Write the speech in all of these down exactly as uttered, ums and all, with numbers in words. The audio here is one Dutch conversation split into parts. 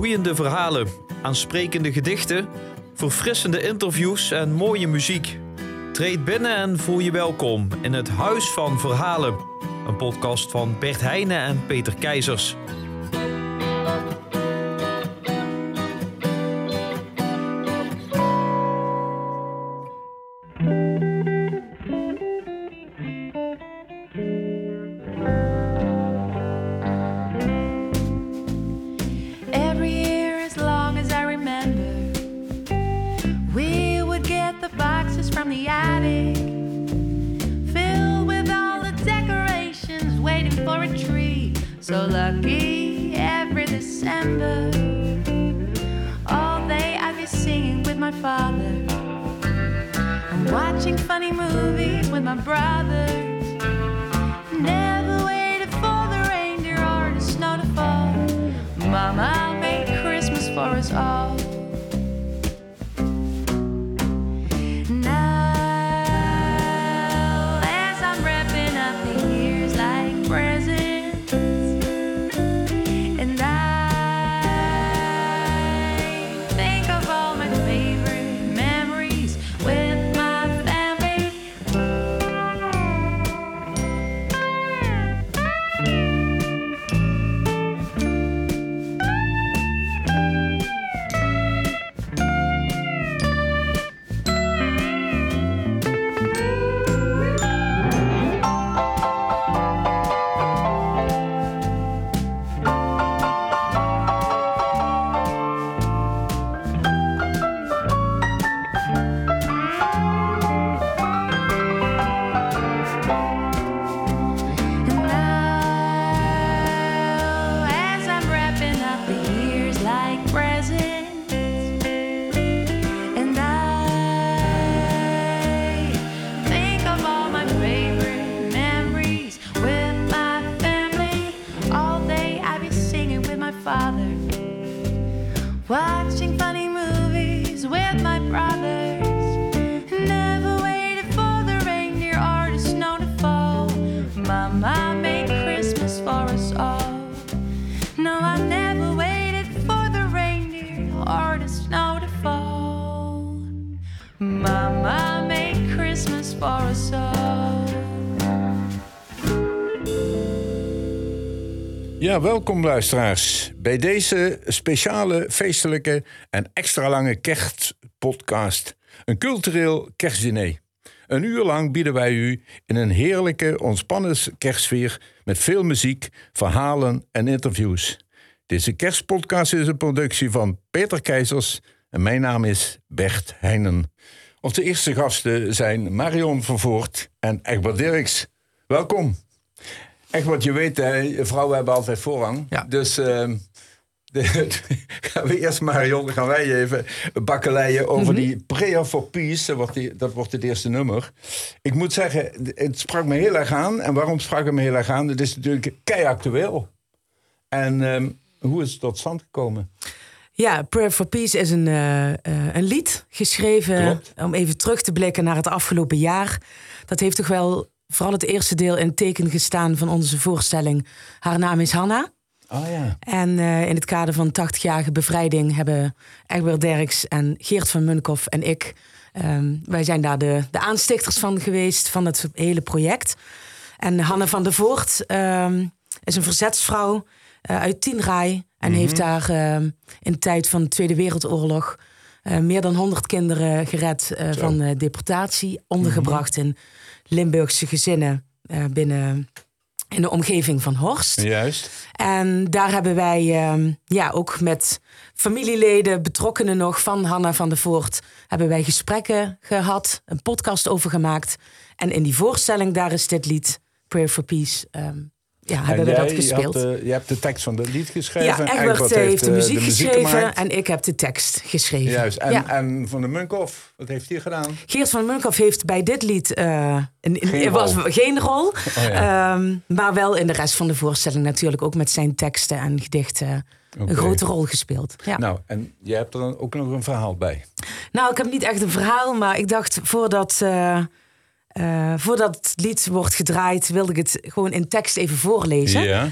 Boeiende verhalen, aansprekende gedichten, verfrissende interviews en mooie muziek. Treed binnen en voel je welkom in het Huis van Verhalen. Een podcast van Bert Heijnen en Peter Keizers. So lucky every December. All day I'd be singing with my father and watching funny movies with my brothers. Never waited for the reindeer or the snow to fall. Mama made Christmas for us all. Now as I'm wrapping up the years like presents, watching funny movies with my brothers. Never waited for the reindeer or the snow to fall. Mama made Christmas for us all. No, I never waited for the reindeer or the snow to fall. Mama made Christmas for us all. Ja, welkom luisteraars bij deze speciale, feestelijke en extra lange kerstpodcast. Een cultureel kerstdiner. Een uur lang bieden wij u in een heerlijke, ontspannen kerstsfeer met veel muziek, verhalen en interviews. Deze kerstpodcast is een productie van Peter Keizers en mijn naam is Bert Heijnen. Onze eerste gasten zijn Marion Vervoort en Egbert Dirks. Welkom. Echt wat je weet, hè, vrouwen hebben altijd voorrang. Ja. Dus uh, de, gaan we eerst, Marion, gaan wij even bakkeleien over mm-hmm. die Prayer for Peace. Dat wordt, die, dat wordt het eerste nummer. Ik moet zeggen, het sprak me heel erg aan. En waarom sprak het me heel erg aan? Het is natuurlijk kei-actueel. En um, hoe is het tot stand gekomen? Ja, Prayer for Peace is een, uh, uh, een lied geschreven. Klopt. Om even terug te blikken naar het afgelopen jaar. Dat heeft toch wel vooral het eerste deel in het teken gestaan van onze voorstelling. Haar naam is Hanna. Oh ja. En uh, in het kader van tachtigjarige bevrijding hebben Egbert Dirks en Geert van Munkhoff en ik, Um, wij zijn daar de, de aanstichters van geweest, van het hele project. En Hanne van der Voort um, is een verzetsvrouw uh, uit Tienraai. En mm-hmm. heeft daar uh, in de tijd van de Tweede Wereldoorlog uh, meer dan honderd kinderen gered uh, van uh, deportatie. Ondergebracht mm-hmm. in Limburgse gezinnen uh, binnen in de omgeving van Horst. Juist. En daar hebben wij um, ja, ook met familieleden, betrokkenen nog van Hanne van der Voort, hebben wij gesprekken gehad, een podcast over gemaakt. En in die voorstelling, daar is dit lied, Prayer for Peace, um, ja, hebben jij, we dat gespeeld. Je hebt, de, je hebt de tekst van het lied geschreven. Ja, Egbert, Egbert heeft, heeft de muziek, de muziek geschreven gemaakt. En ik heb de tekst geschreven. Juist. En, ja. en Van de Munkhoff, wat heeft hij gedaan? Geert van Munkhoff heeft bij dit lied uh, een, geen, was rol. geen rol. Oh, ja. um, maar wel in de rest van de voorstelling natuurlijk ook met zijn teksten en gedichten okay. een grote rol gespeeld. Ja. Nou, en jij hebt er dan ook nog een verhaal bij? Nou, ik heb niet echt een verhaal, maar ik dacht voordat... Uh, Uh, voordat het lied wordt gedraaid, wilde ik het gewoon in tekst even voorlezen. Ja.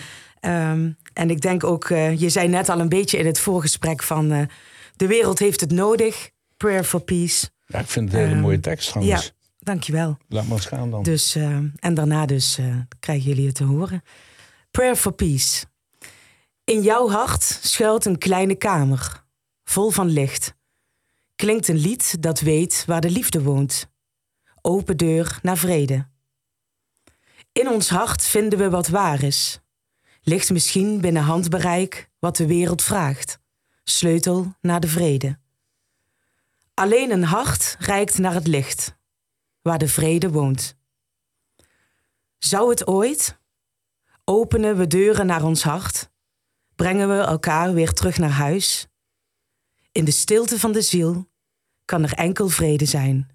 Um, en ik denk ook, uh, je zei net al een beetje in het voorgesprek van... Uh, de wereld heeft het nodig, Prayer for Peace. Ja, ik vind het een hele um, mooie tekst trouwens. Ja, dankjewel. Laat maar eens gaan dan. Dus, uh, en daarna dus uh, krijgen jullie het te horen. Prayer for Peace. In jouw hart schuilt een kleine kamer, vol van licht. Klinkt een lied dat weet waar de liefde woont. Open deur naar vrede. In ons hart vinden we wat waar is. Ligt misschien binnen handbereik wat de wereld vraagt. Sleutel naar de vrede. Alleen een hart reikt naar het licht, waar de vrede woont. Zou het ooit? Openen we deuren naar ons hart, brengen we elkaar weer terug naar huis. In de stilte van de ziel kan er enkel vrede zijn.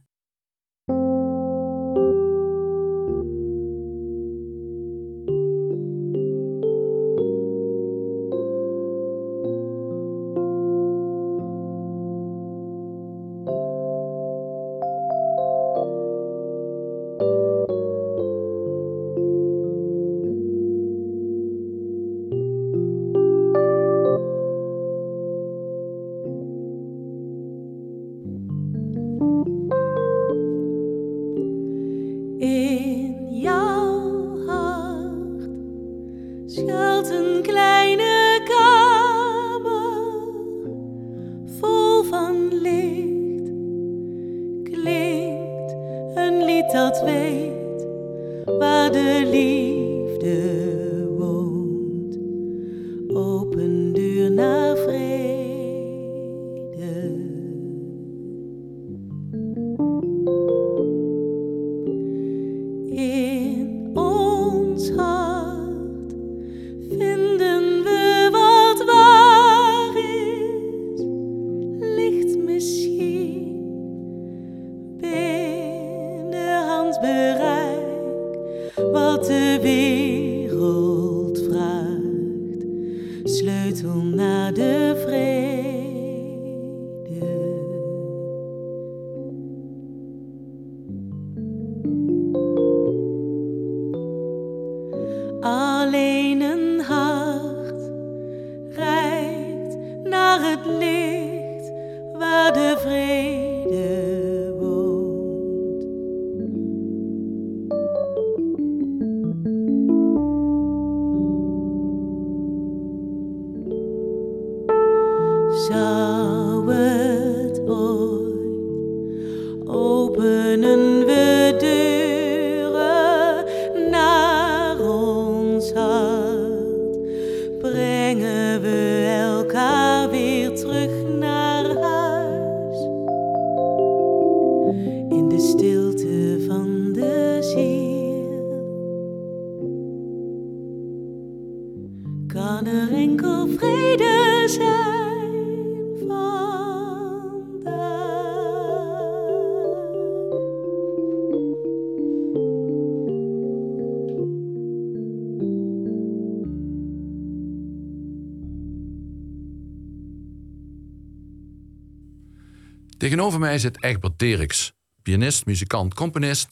Tegenover mij zit Egbert Derks, pianist, muzikant, componist,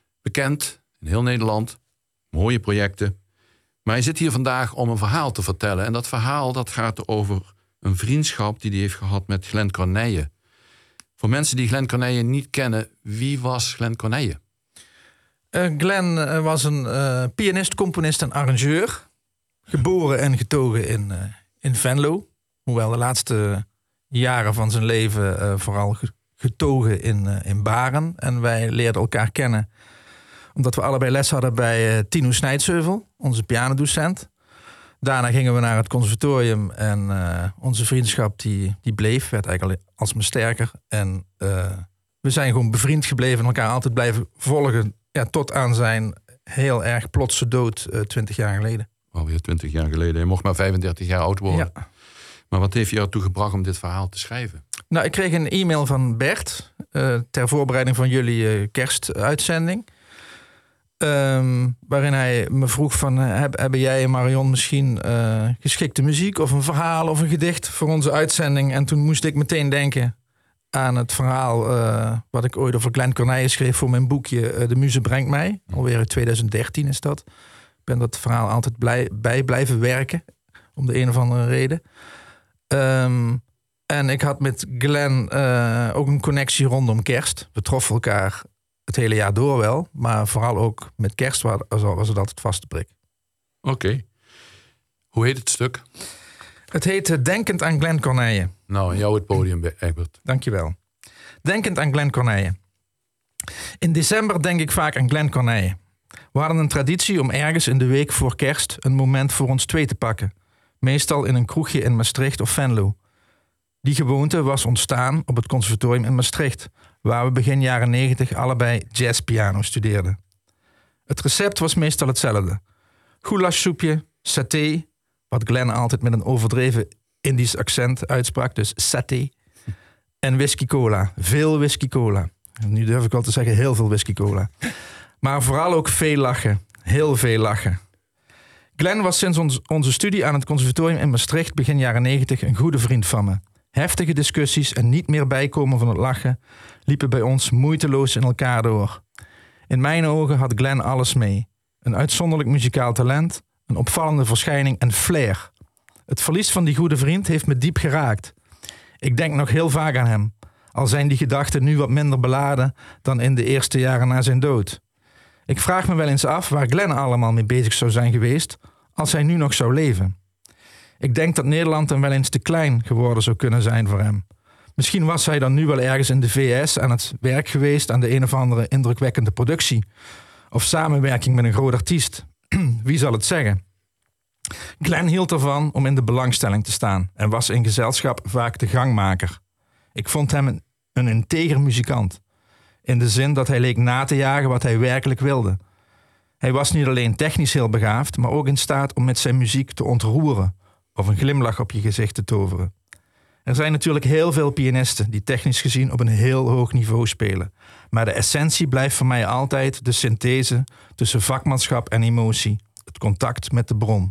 bekend in heel Nederland, mooie projecten. Maar hij zit hier vandaag om een verhaal te vertellen. En dat verhaal dat gaat over een vriendschap die hij heeft gehad met Glenn Corneille. Voor mensen die Glenn Corneille niet kennen, wie was Glenn Corneille? Uh, Glenn uh, was een uh, pianist, componist en arrangeur. Geboren en getogen in, uh, in Venlo. Hoewel de laatste jaren van zijn leven uh, vooral getogen in, uh, in Baren. En wij leerden elkaar kennen omdat we allebei les hadden bij uh, Tino Snijtsheuvel, onze pianodocent. Daarna gingen we naar het conservatorium en uh, onze vriendschap die, die bleef, werd eigenlijk alsmaar sterker. En uh, we zijn gewoon bevriend gebleven en elkaar altijd blijven volgen. Ja, tot aan zijn heel erg plotse dood uh, twintig jaar geleden. Alweer twintig jaar geleden. Je mocht maar vijfendertig jaar oud worden. Ja. Maar wat heeft je ertoe gebracht om dit verhaal te schrijven? Nou, ik kreeg een e-mail van Bert uh, ter voorbereiding van jullie uh, kerstuitzending. Um, waarin hij me vroeg van, uh, heb, hebben jij en Marion misschien uh, geschikte muziek of een verhaal of een gedicht voor onze uitzending? En toen moest ik meteen denken aan het verhaal uh, wat ik ooit over Glenn Corneille schreef voor mijn boekje uh, De Muze Brengt Mij. Alweer uit twintig dertien is dat. ben dat verhaal altijd blij, bij blijven werken. Om de een of andere reden. Um, en ik had met Glenn uh, ook een connectie rondom kerst. We troffen elkaar het hele jaar door wel. Maar vooral ook met kerst was, was het altijd vaste prik. Oké. Okay. Hoe heet het stuk? Het heet Denkend aan Glenn Corneille. Nou, jou het podium, Egbert. Dankjewel. Denkend aan Glenn Corneille. In december denk ik vaak aan Glenn Corneille. We hadden een traditie om ergens in de week voor kerst een moment voor ons twee te pakken. Meestal in een kroegje in Maastricht of Venlo. Die gewoonte was ontstaan op het conservatorium in Maastricht, waar we begin jaren negentig allebei jazzpiano studeerden. Het recept was meestal hetzelfde. Goulashsoepje, saté, wat Glenn altijd met een overdreven Indisch accent uitsprak, dus saté. En whisky cola, veel whisky cola. Nu durf ik wel te zeggen heel veel whisky cola. Maar vooral ook veel lachen, heel veel lachen. Glenn was sinds ons, onze studie aan het conservatorium in Maastricht begin jaren negentig een goede vriend van me. Heftige discussies en niet meer bijkomen van het lachen liepen bij ons moeiteloos in elkaar door. In mijn ogen had Glenn alles mee. Een uitzonderlijk muzikaal talent, een opvallende verschijning en flair. Het verlies van die goede vriend heeft me diep geraakt. Ik denk nog heel vaak aan hem, al zijn die gedachten nu wat minder beladen dan in de eerste jaren na zijn dood. Ik vraag me wel eens af waar Glenn allemaal mee bezig zou zijn geweest als hij nu nog zou leven. Ik denk dat Nederland dan wel eens te klein geworden zou kunnen zijn voor hem. Misschien was hij dan nu wel ergens in de V S aan het werk geweest aan de een of andere indrukwekkende productie. Of samenwerking met een groot artiest. Wie zal het zeggen? Glenn hield ervan om in de belangstelling te staan en was in gezelschap vaak de gangmaker. Ik vond hem een, een integer muzikant. In de zin dat hij leek na te jagen wat hij werkelijk wilde. Hij was niet alleen technisch heel begaafd, maar ook in staat om met zijn muziek te ontroeren of een glimlach op je gezicht te toveren. Er zijn natuurlijk heel veel pianisten die technisch gezien op een heel hoog niveau spelen. Maar de essentie blijft voor mij altijd de synthese tussen vakmanschap en emotie. Het contact met de bron.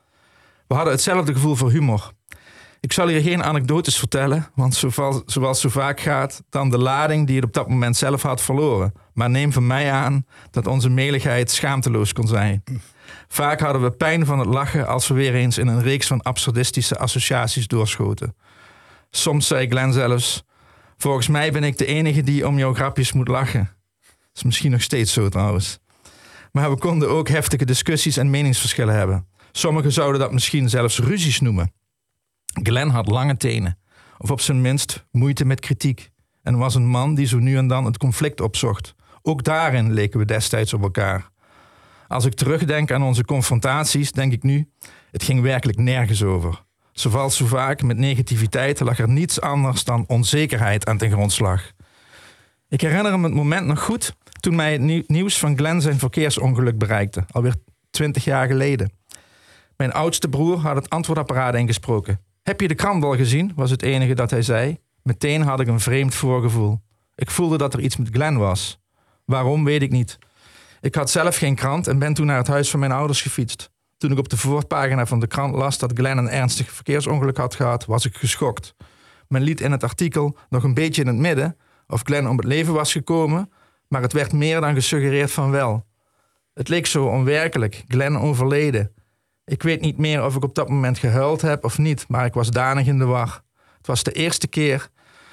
We hadden hetzelfde gevoel voor humor. Ik zal hier geen anekdotes vertellen, want zoals, zoals zo vaak gaat, dan de lading die het op dat moment zelf had verloren. Maar neem van mij aan dat onze meligheid schaamteloos kon zijn. Vaak hadden we pijn van het lachen als we weer eens in een reeks van absurdistische associaties doorschoten. Soms zei Glenn zelfs, volgens mij ben ik de enige die om jouw grapjes moet lachen. Dat is misschien nog steeds zo trouwens. Maar we konden ook heftige discussies en meningsverschillen hebben. Sommigen zouden dat misschien zelfs ruzies noemen. Glenn had lange tenen, of op zijn minst moeite met kritiek. En was een man die zo nu en dan het conflict opzocht. Ook daarin leken we destijds op elkaar. Als ik terugdenk aan onze confrontaties, denk ik nu, het ging werkelijk nergens over. Zoals zo vaak met negativiteit lag er niets anders dan onzekerheid aan ten grondslag. Ik herinner me het moment nog goed toen mij het nieuws van Glenn zijn verkeersongeluk bereikte, alweer twintig jaar geleden. Mijn oudste broer had het antwoordapparaat ingesproken. Heb je de krant al gezien? Was het enige dat hij zei. Meteen had ik een vreemd voorgevoel. Ik voelde dat er iets met Glenn was. Waarom, weet ik niet. Ik had zelf geen krant en ben toen naar het huis van mijn ouders gefietst. Toen ik op de voorpagina van de krant las dat Glenn een ernstig verkeersongeluk had gehad, was ik geschokt. Men liet in het artikel nog een beetje in het midden of Glenn om het leven was gekomen, maar het werd meer dan gesuggereerd van wel. Het leek zo onwerkelijk, Glenn overleden. Ik weet niet meer of ik op dat moment gehuild heb of niet, maar ik was danig in de war. Het was de eerste keer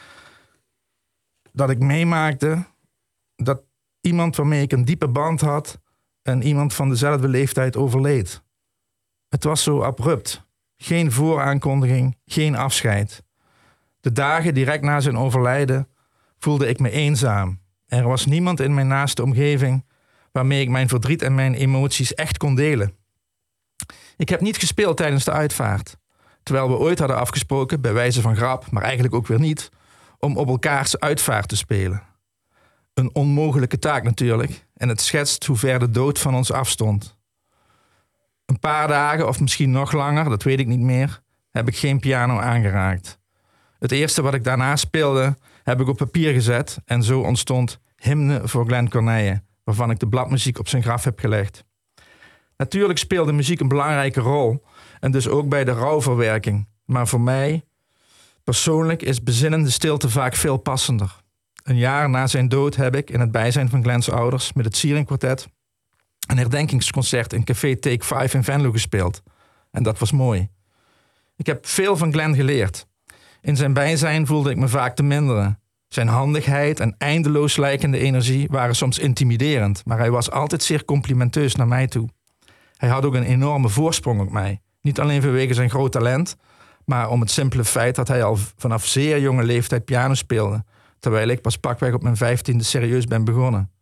dat ik meemaakte dat iemand waarmee ik een diepe band had en iemand van dezelfde leeftijd overleed. Het was zo abrupt. Geen vooraankondiging, geen afscheid. De dagen direct na zijn overlijden voelde ik me eenzaam. Er was niemand in mijn naaste omgeving waarmee ik mijn verdriet en mijn emoties echt kon delen. Ik heb niet gespeeld tijdens de uitvaart. Terwijl we ooit hadden afgesproken, bij wijze van grap, maar eigenlijk ook weer niet, om op elkaars uitvaart te spelen. Een onmogelijke taak natuurlijk, en het schetst hoe ver de dood van ons afstond. Een paar dagen, of misschien nog langer, dat weet ik niet meer, heb ik geen piano aangeraakt. Het eerste wat ik daarna speelde, heb ik op papier gezet en zo ontstond Hymne voor Glenn Corneille, waarvan ik de bladmuziek op zijn graf heb gelegd. Natuurlijk speelde muziek een belangrijke rol en dus ook bij de rouwverwerking. Maar voor mij persoonlijk is bezinnende stilte vaak veel passender. Een jaar na zijn dood heb ik, in het bijzijn van Glenn's ouders, met het Siering Quartet een herdenkingsconcert in Café Take vijf in Venlo gespeeld. En dat was mooi. Ik heb veel van Glenn geleerd. In zijn bijzijn voelde ik me vaak te minderen. Zijn handigheid en eindeloos lijkende energie waren soms intimiderend, maar hij was altijd zeer complimenteus naar mij toe. Hij had ook een enorme voorsprong op mij. Niet alleen vanwege zijn groot talent, maar om het simpele feit dat hij al vanaf zeer jonge leeftijd piano speelde, terwijl ik pas pakweg op mijn vijftiende serieus ben begonnen.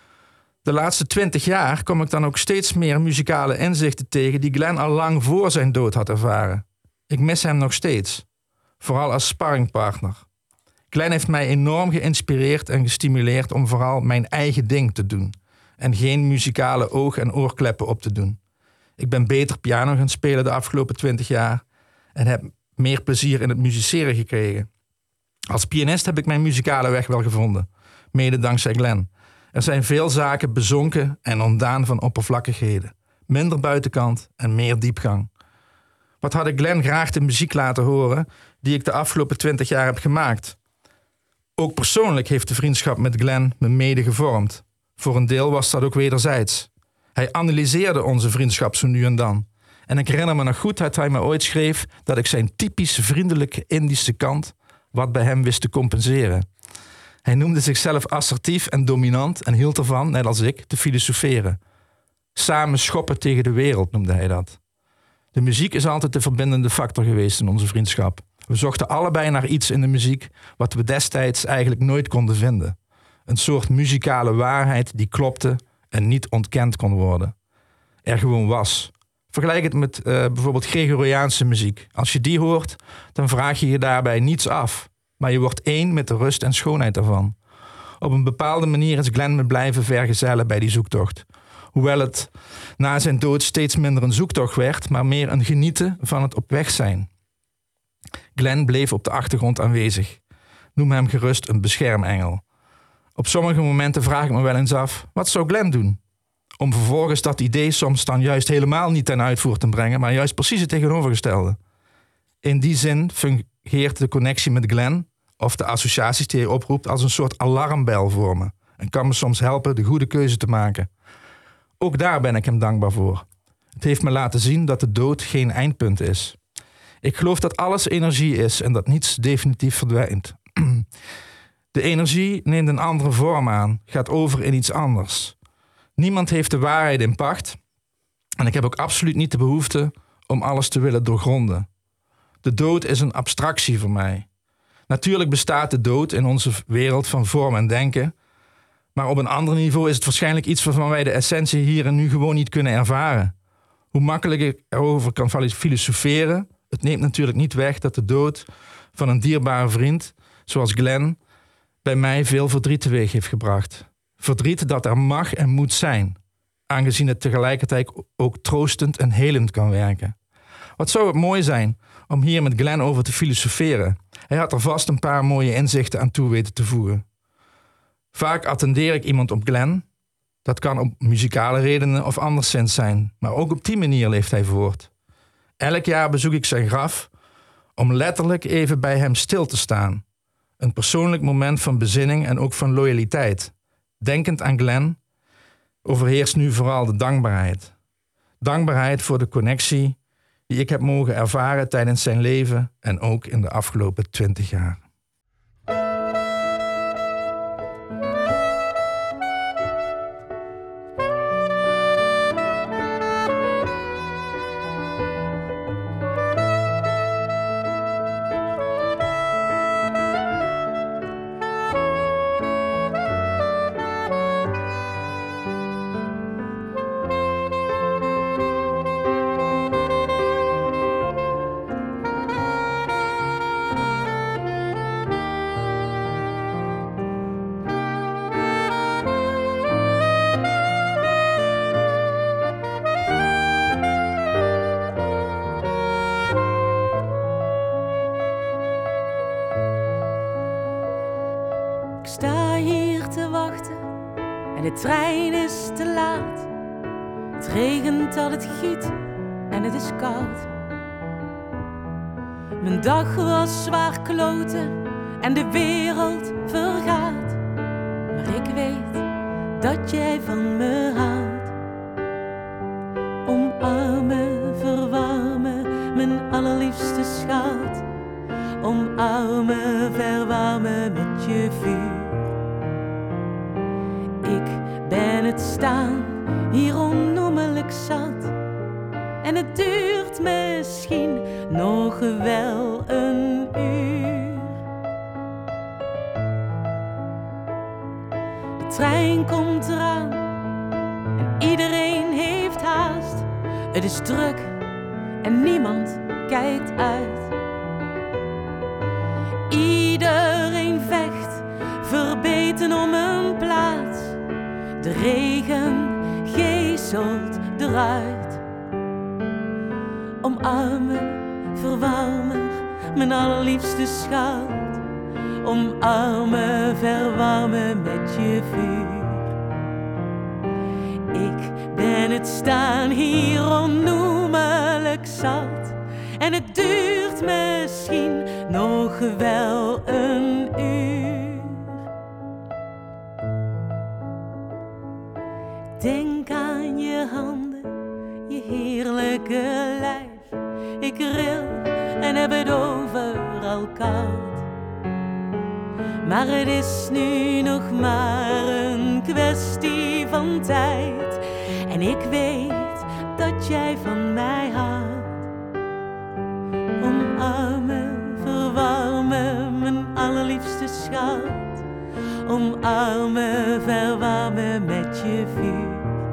De laatste twintig jaar kom ik dan ook steeds meer muzikale inzichten tegen die Glenn al lang voor zijn dood had ervaren. Ik mis hem nog steeds, vooral als sparringpartner. Glenn heeft mij enorm geïnspireerd en gestimuleerd om vooral mijn eigen ding te doen en geen muzikale oog- en oorkleppen op te doen. Ik ben beter piano gaan spelen de afgelopen twintig jaar en heb meer plezier in het musiceren gekregen. Als pianist heb ik mijn muzikale weg wel gevonden, mede dankzij Glenn. Er zijn veel zaken bezonken en ontdaan van oppervlakkigheden. Minder buitenkant en meer diepgang. Wat had ik Glenn graag de muziek laten horen die ik de afgelopen twintig jaar heb gemaakt. Ook persoonlijk heeft de vriendschap met Glenn me mede gevormd. Voor een deel was dat ook wederzijds. Hij analyseerde onze vriendschap zo nu en dan. En ik herinner me nog goed dat hij me ooit schreef dat ik zijn typisch vriendelijke Indische kant wat bij hem wist te compenseren. Hij noemde zichzelf assertief en dominant en hield ervan, net als ik, te filosoferen. Samen schoppen tegen de wereld noemde hij dat. De muziek is altijd de verbindende factor geweest in onze vriendschap. We zochten allebei naar iets in de muziek wat we destijds eigenlijk nooit konden vinden. Een soort muzikale waarheid die klopte en niet ontkend kon worden. Er gewoon was. Vergelijk het met uh, bijvoorbeeld Gregoriaanse muziek. Als je die hoort, dan vraag je je daarbij niets af. Maar je wordt één met de rust en schoonheid ervan. Op een bepaalde manier is Glenn me blijven vergezellen bij die zoektocht. Hoewel het na zijn dood steeds minder een zoektocht werd, maar meer een genieten van het op weg zijn. Glenn bleef op de achtergrond aanwezig. Noem hem gerust een beschermengel. Op sommige momenten vraag ik me wel eens af, wat zou Glenn doen? Om vervolgens dat idee soms dan juist helemaal niet ten uitvoer te brengen, maar juist precies het tegenovergestelde. In die zin fungeert de connectie met Glenn, of de associaties die hij oproept, als een soort alarmbel voor me. En kan me soms helpen de goede keuze te maken. Ook daar ben ik hem dankbaar voor. Het heeft me laten zien dat de dood geen eindpunt is. Ik geloof dat alles energie is en dat niets definitief verdwijnt. De energie neemt een andere vorm aan, gaat over in iets anders. Niemand heeft de waarheid in pacht en ik heb ook absoluut niet de behoefte om alles te willen doorgronden. De dood is een abstractie voor mij. Natuurlijk bestaat de dood in onze wereld van vorm en denken, maar op een ander niveau is het waarschijnlijk iets waarvan wij de essentie hier en nu gewoon niet kunnen ervaren. Hoe makkelijk ik erover kan filosoferen, het neemt natuurlijk niet weg dat de dood van een dierbare vriend, zoals Glenn, bij mij veel verdriet teweeg heeft gebracht. Verdriet dat er mag en moet zijn, aangezien het tegelijkertijd ook troostend en helend kan werken. Wat zou het mooi zijn om hier met Glenn over te filosoferen. Hij had er vast een paar mooie inzichten aan toe weten te voegen. Vaak attendeer ik iemand op Glenn. Dat kan op muzikale redenen of anderszins zijn, maar ook op die manier leeft hij voort. Elk jaar bezoek ik zijn graf om letterlijk even bij hem stil te staan. Een persoonlijk moment van bezinning en ook van loyaliteit. Denkend aan Glenn overheerst nu vooral de dankbaarheid. Dankbaarheid voor de connectie die ik heb mogen ervaren tijdens zijn leven en ook in de afgelopen twintig jaar. Ik sta hier te wachten en de trein is te laat. Het regent dat het giet en het is koud. Mijn dag was zwaar kloten en de wereld vergaat. Maar ik weet dat jij van me houdt. allerliefste schat. Omarmen, verwarmen met je vuur. Ik ben het staan hier onnoemelijk zat. En het duurt misschien nog wel een uur. De trein komt eraan en iedereen heeft haast. Het is druk en niemand kijkt uit. Iedereen vecht, verbeten om een plaats. De regen geeselt eruit. Omarmen, verwarmen, mijn allerliefste schat. Omarmen, verwarmen met je vuur. Ik ben het staan hier onnoemelijk zat. En het duurt misschien nog wel een uur. Denk aan je handen, je heerlijke lijf. Ik ril en heb het overal koud. Maar het is nu nog maar een kwestie van tijd. En ik weet dat jij van mij houdt. Omarmen, verwarmen, mijn allerliefste schat. Omarmen, verwarmen met je vuur.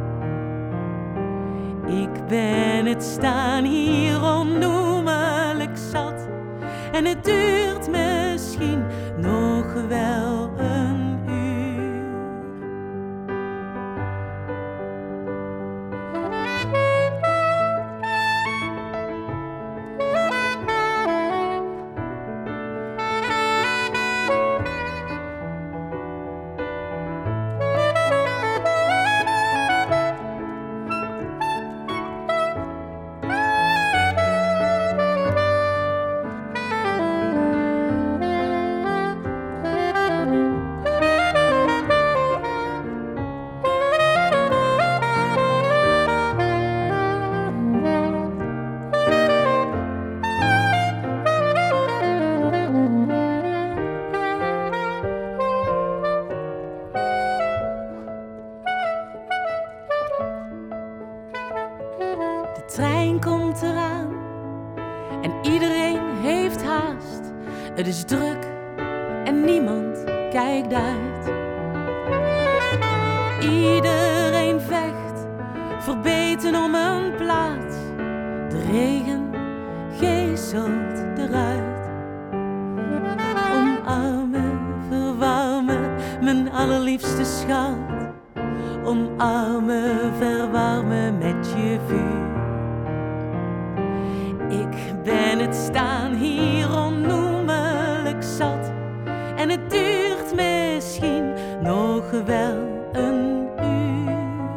Ik ben het staan hier onnoemelijk zat. En het duurt misschien nog wel een uur. De trein komt eraan en iedereen heeft haast. Het is druk en niemand kijkt uit. Iedereen vecht, verbeten om een plaats. De regen geeselt eruit. Omarmen, verwarmen, mijn allerliefste schat. Omarmen, verwarmen met je vuur. Ik ben het staan hier onnoemelijk zat. En het duurt misschien nog wel een uur.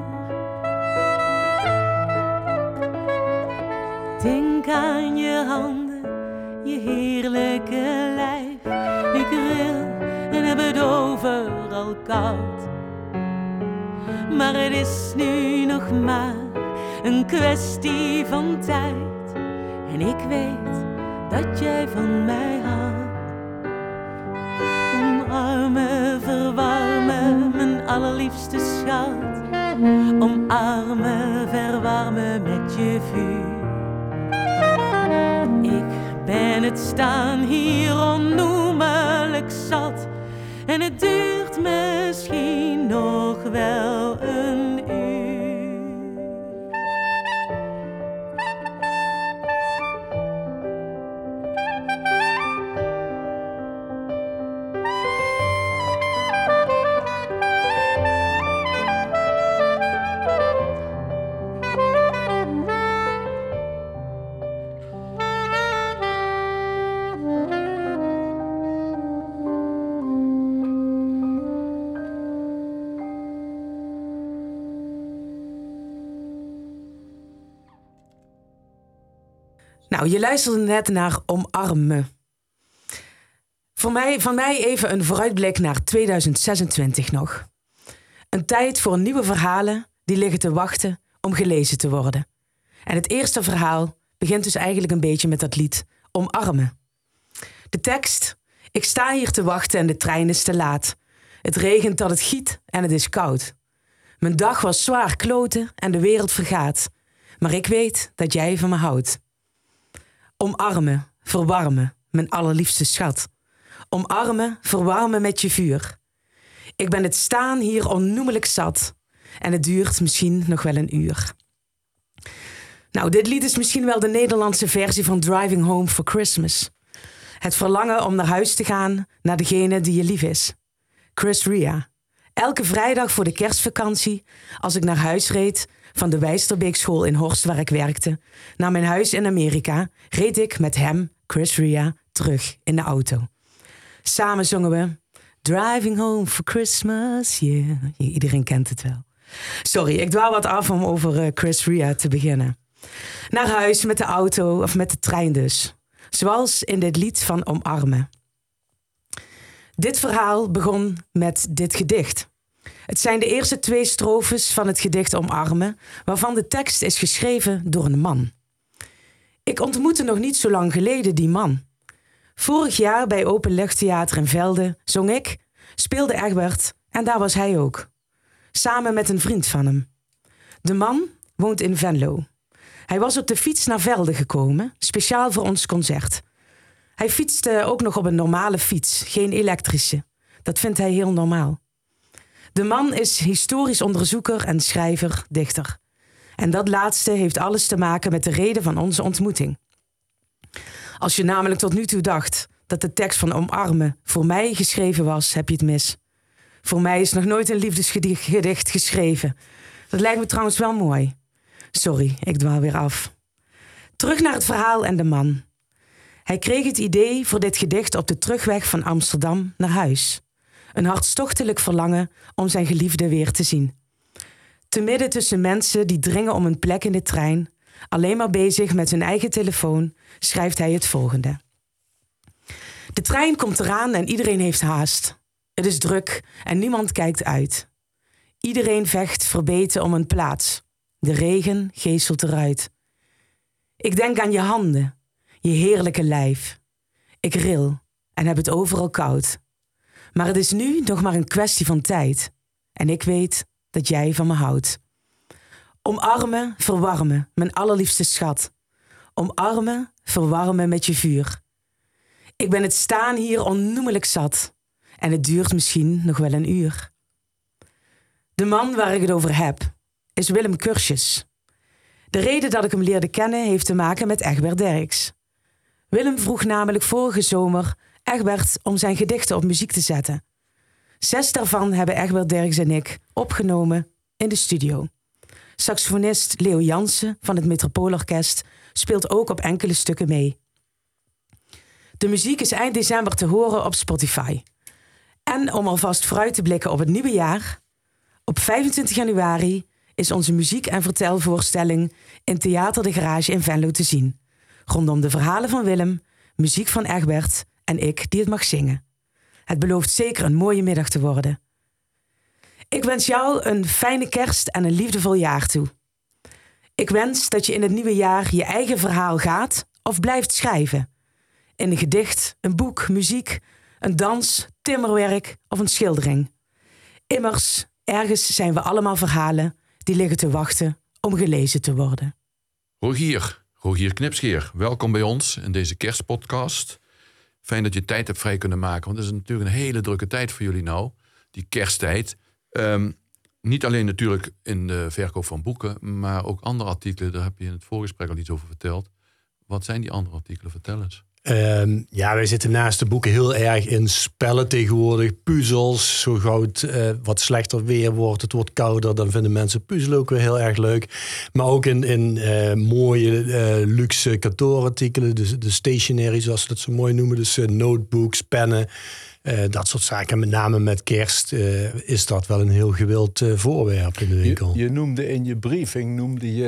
Denk aan je handen, je heerlijke lijf. Ik ril en heb het overal koud. Maar het is nu nog maar een kwestie van tijd. En ik weet dat jij van mij houdt. Omarmen, verwarmen, mijn allerliefste schat. Omarmen, verwarmen met je vuur. Ik ben het staan hier onnoemelijk zat. En het duurt misschien nog wel een uur. Nou, je luisterde net naar Omarmen. Voor mij, van mij even een vooruitblik naar tweeduizend zesentwintig nog. Een tijd voor nieuwe verhalen die liggen te wachten om gelezen te worden. En het eerste verhaal begint dus eigenlijk een beetje met dat lied Omarmen. De tekst: ik sta hier te wachten en de trein is te laat. Het regent dat het giet en het is koud. Mijn dag was zwaar kloten en de wereld vergaat. Maar ik weet dat jij van me houdt. Omarmen, verwarmen, mijn allerliefste schat. Omarmen, verwarmen met je vuur. Ik ben het staan hier onnoemelijk zat. En het duurt misschien nog wel een uur. Nou, dit lied is misschien wel de Nederlandse versie van Driving Home for Christmas. Het verlangen om naar huis te gaan, naar degene die je lief is. Chris Rea. Elke vrijdag voor de kerstvakantie, als ik naar huis reed van de Wijsterbeekschool in Horst waar ik werkte, naar mijn huis in Amerika, reed ik met hem, Chris Rea, terug in de auto. Samen zongen we Driving Home for Christmas, yeah. Iedereen kent het wel. Sorry, ik dwaal wat af om over uh, Chris Rea te beginnen. Naar huis met de auto of met de trein dus. Zoals in dit lied van Omarmen. Dit verhaal begon met dit gedicht. Het zijn de eerste twee strofes van het gedicht Omarmen, waarvan de tekst is geschreven door een man. Ik ontmoette nog niet zo lang geleden die man. Vorig jaar bij Openluchttheater in Velde zong ik, speelde Egbert en daar was hij ook. Samen met een vriend van hem. De man woont in Venlo. Hij was op de fiets naar Velde gekomen, speciaal voor ons concert. Hij fietste ook nog op een normale fiets, geen elektrische. Dat vindt hij heel normaal. De man is historisch onderzoeker en schrijver, dichter. En dat laatste heeft alles te maken met de reden van onze ontmoeting. Als je namelijk tot nu toe dacht dat de tekst van Omarmen voor mij geschreven was, heb je het mis. Voor mij is nog nooit een liefdesgedicht geschreven. Dat lijkt me trouwens wel mooi. Sorry, ik dwaal weer af. Terug naar het verhaal en de man. Hij kreeg het idee voor dit gedicht op de terugweg van Amsterdam naar huis. Een hartstochtelijk verlangen om zijn geliefde weer te zien. Te midden tussen mensen die dringen om een plek in de trein, alleen maar bezig met hun eigen telefoon, schrijft hij het volgende. De trein komt eraan en iedereen heeft haast. Het is druk en niemand kijkt uit. Iedereen vecht verbeten om een plaats. De regen geeselt eruit. Ik denk aan je handen, je heerlijke lijf. Ik ril en heb het overal koud. Maar het is nu nog maar een kwestie van tijd. En ik weet dat jij van me houdt. Omarmen, verwarmen, mijn allerliefste schat. Omarmen, verwarmen met je vuur. Ik ben het staan hier onnoemelijk zat. En het duurt misschien nog wel een uur. De man waar ik het over heb, is Willem Cursius. De reden dat ik hem leerde kennen heeft te maken met Egbert Derks. Willem vroeg namelijk vorige zomer Egbert om zijn gedichten op muziek te zetten. Zes daarvan hebben Egbert Derks en ik opgenomen in de studio. Saxofonist Leo Jansen van het Metropoolorkest speelt ook op enkele stukken mee. De muziek is eind december te horen op Spotify. En om alvast vooruit te blikken op het nieuwe jaar, op vijfentwintig januari is onze muziek- en vertelvoorstelling in Theater de Garage in Venlo te zien. Rondom de verhalen van Willem, muziek van Egbert en ik die het mag zingen. Het belooft zeker een mooie middag te worden. Ik wens jou een fijne kerst en een liefdevol jaar toe. Ik wens dat je in het nieuwe jaar je eigen verhaal gaat of blijft schrijven. In een gedicht, een boek, muziek, een dans, timmerwerk of een schildering. Immers, ergens zijn we allemaal verhalen die liggen te wachten om gelezen te worden. Rogier, Rogier Knipscheer, welkom bij ons in deze kerstpodcast. Fijn dat je tijd hebt vrij kunnen maken, want het is natuurlijk een hele drukke tijd voor jullie nou, die kersttijd. Um, niet alleen natuurlijk in de verkoop van boeken, maar ook andere artikelen. Daar heb je in het voorgesprek al iets over verteld. Wat zijn die andere artikelen? Vertel eens. Um, ja, wij zitten naast de boeken heel erg in spellen tegenwoordig. Puzzels, zo gauw het uh, wat slechter weer wordt, het wordt kouder, dan vinden mensen puzzelen ook weer heel erg leuk. Maar ook in, in uh, mooie uh, luxe kantoorartikelen, de, de stationery zoals ze dat zo mooi noemen. Dus uh, notebooks, pennen, uh, dat soort zaken. Met name met kerst uh, is dat wel een heel gewild uh, voorwerp in de winkel. Je, je noemde in je briefing, noemde je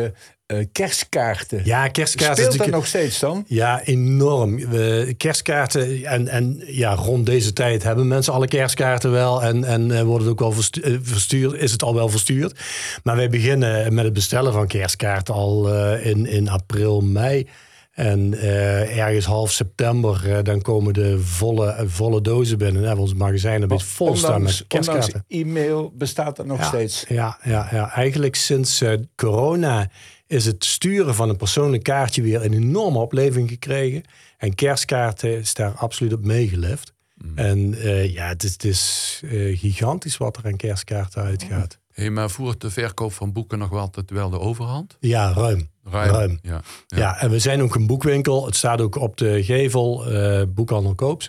uh, kerstkaarten. Ja, kerstkaarten. Speelt is dat natuurlijk- nog steeds dan? Ja, enorm. We, kerstkaarten en, en ja, rond deze tijd hebben mensen alle kerstkaarten wel en, en uh, worden het ook wel verstu- uh, verstuurd, is het al wel verstuurd. Maar wij beginnen met het bestellen van kerstkaarten al uh, in, in april, mei. En uh, ergens half september, uh, dan komen de volle, volle dozen binnen. En onze magazijnen een beetje vol staan Ondanks, met kerstkaarten. ondanks e-mail bestaat dat nog Ja, steeds. Ja, ja, ja, eigenlijk sinds uh, corona is het sturen van een persoonlijk kaartje weer een enorme opleving gekregen. En kerstkaarten is daar absoluut op meegelift. Mm. En uh, ja, het is, het is uh, gigantisch wat er aan kerstkaarten uitgaat. Hey, maar voert de verkoop van boeken nog wel altijd wel de overhand? Ja, ruim. Ruim. ruim. Ja, Ja. ja. ja, en we zijn ook een boekwinkel. Het staat ook op de gevel, uh, boekhandel Koops.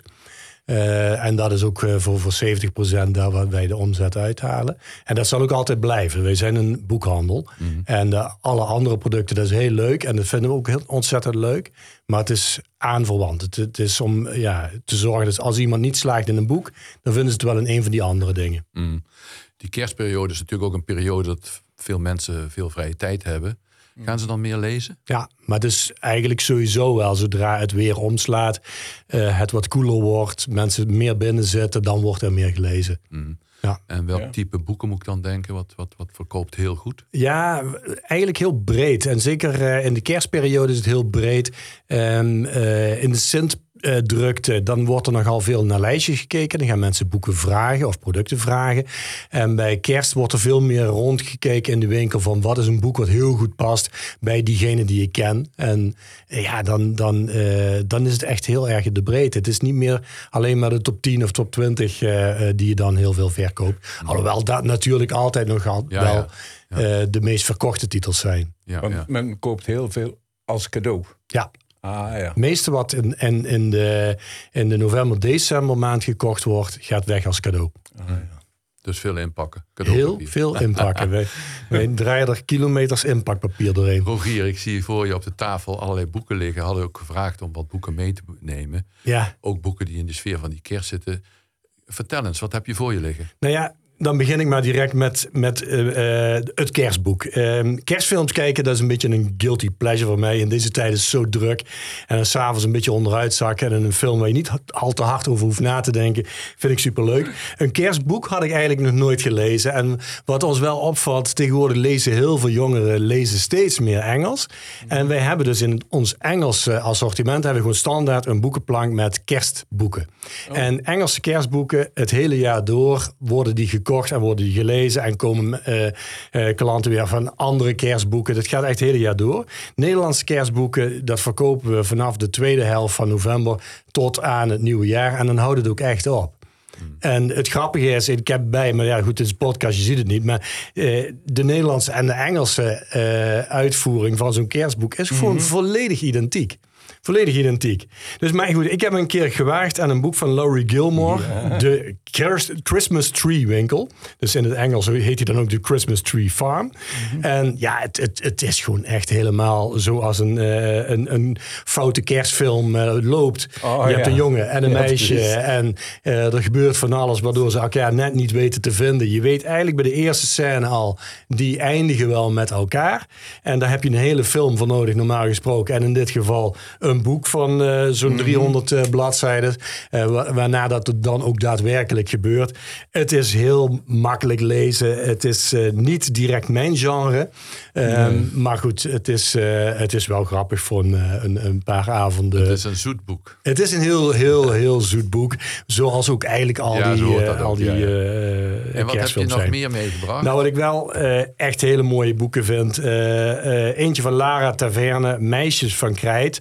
Uh, en dat is ook uh, voor, voor zeventig procent daar waar wij de omzet uithalen. En dat zal ook altijd blijven. Wij zijn een boekhandel. Mm-hmm. En uh, alle andere producten, dat is heel leuk. En dat vinden we ook heel ontzettend leuk. Maar het is aanverwant. Het, het is om ja, te zorgen dat als iemand niet slaagt in een boek, dan vinden ze het wel in een van die andere dingen. Mm. Die kerstperiode is natuurlijk ook een periode dat veel mensen veel vrije tijd hebben. Gaan ze dan meer lezen? Ja, maar het is eigenlijk sowieso wel zodra het weer omslaat, uh, het wat koeler wordt, mensen meer binnen zitten, dan wordt er meer gelezen. Mm. Ja. En welk Ja. type boeken moet ik dan denken? Wat, wat, wat verkoopt heel goed? Ja, eigenlijk heel breed. En zeker uh, in de kerstperiode is het heel breed. Um, uh, in de Sint Uh, drukte, dan wordt er nogal veel naar lijstjes gekeken. Dan gaan mensen boeken vragen of producten vragen. En bij kerst wordt er veel meer rondgekeken in de winkel van wat is een boek wat heel goed past bij diegene die ik ken. En uh, ja, dan, dan, uh, dan is het echt heel erg de breedte. Het is niet meer alleen maar de top tien of top twintig uh, uh, die je dan heel veel verkoopt. Ja. Alhoewel dat natuurlijk altijd nog al, Ja, wel ja. Ja. Uh, de meest verkochte titels zijn. Ja, Want ja. men koopt heel veel als cadeau. Ja. Ah ja. Het meeste wat in, in, in de, in de november, december maand gekocht wordt, gaat weg als cadeau. Ah, ja. Dus veel inpakken. Heel Cadeaupapier. veel inpakken. wij, wij draaien er kilometers inpakpapier doorheen. Rogier, ik zie voor je op de tafel allerlei boeken liggen. Hadden ook gevraagd om wat boeken mee te nemen. Ja, Ook boeken die in de sfeer van die kerst zitten. Vertel eens, wat heb je voor je liggen? nou ja, dan begin ik maar direct met, met uh, uh, het kerstboek. Uh, kerstfilms kijken, dat is een beetje een guilty pleasure voor mij. In deze tijd is het zo druk. En dan s'avonds een beetje onderuit zakken. En een film waar je niet al te hard over hoeft na te denken, vind ik superleuk. Een kerstboek had ik eigenlijk nog nooit gelezen. En wat ons wel opvalt, tegenwoordig lezen heel veel jongeren lezen steeds meer Engels. En wij hebben dus in ons Engelse assortiment hebben we gewoon standaard een boekenplank met kerstboeken. Oh. En Engelse kerstboeken, het hele jaar door, worden die gekocht en worden die gelezen en komen uh, uh, klanten weer van andere kerstboeken. Dat gaat echt het hele jaar door. Nederlandse kerstboeken, dat verkopen we vanaf de tweede helft van november tot aan het nieuwe jaar. En dan houdt het ook echt op. Hmm. En het grappige is, ik heb bij, maar ja goed, het is een podcast, je ziet het niet. Maar uh, de Nederlandse en de Engelse uh, uitvoering van zo'n kerstboek is gewoon mm-hmm. volledig identiek. Volledig identiek. Dus maar goed, ik heb een keer gewaagd aan een boek van Laurie Gilmore. Ja. De Christmas Tree Winkel. Dus in het Engels heet hij dan ook de Christmas Tree Farm. Mm-hmm. En ja, het, het, het is gewoon echt helemaal zoals een, uh, een, een foute kerstfilm uh, loopt. Oh, je ja. hebt een jongen en een ja, meisje. Precies. En uh, er gebeurt van alles waardoor ze elkaar net niet weten te vinden. Je weet eigenlijk bij de eerste scène al, die eindigen wel met elkaar. En daar heb je een hele film voor nodig, normaal gesproken. En in dit geval een boek van uh, zo'n driehonderd uh, bladzijden. Uh, wa- waarna dat dan ook daadwerkelijk gebeurt. Het is heel makkelijk lezen. Het is uh, niet direct mijn genre. Um, nee. Maar goed, het is, uh, het is wel grappig voor een, een, een paar avonden. Het is een zoet boek. Het is een heel, heel, heel zoet boek. Zoals ook eigenlijk al ja, die, uh, al al die ja, ja. Uh, En wat heb je nog zijn. meer meegebracht? Nou, wat ik wel uh, echt hele mooie boeken vind. Uh, uh, eentje van Lara Taverne, Meisjes van Krijt.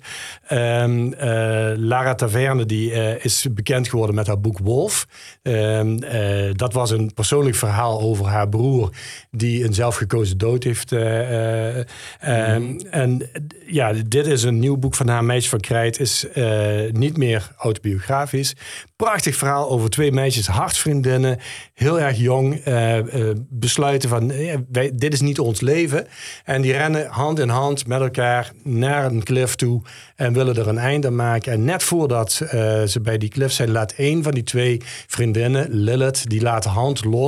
Um, uh, Lara Taverne die, uh, is bekend geworden met haar boek Wolf. Um, uh, dat was een persoonlijk verhaal over haar broer die een zelfgekozen dood heeft. Uh, uh, um, mm. En ja, dit is een nieuw boek van haar, Meisjes van Krijt. Is uh, niet meer autobiografisch. Prachtig verhaal over twee meisjes, hartsvriendinnen. Heel erg jong. Uh, uh, besluiten van, uh, wij, dit is niet ons leven. En die rennen hand in hand met elkaar naar een klif toe. En willen er een einde aan maken. En net voordat uh, ze bij die klif zijn, laat één van die twee vriendinnen, Lilith, die laat de hand los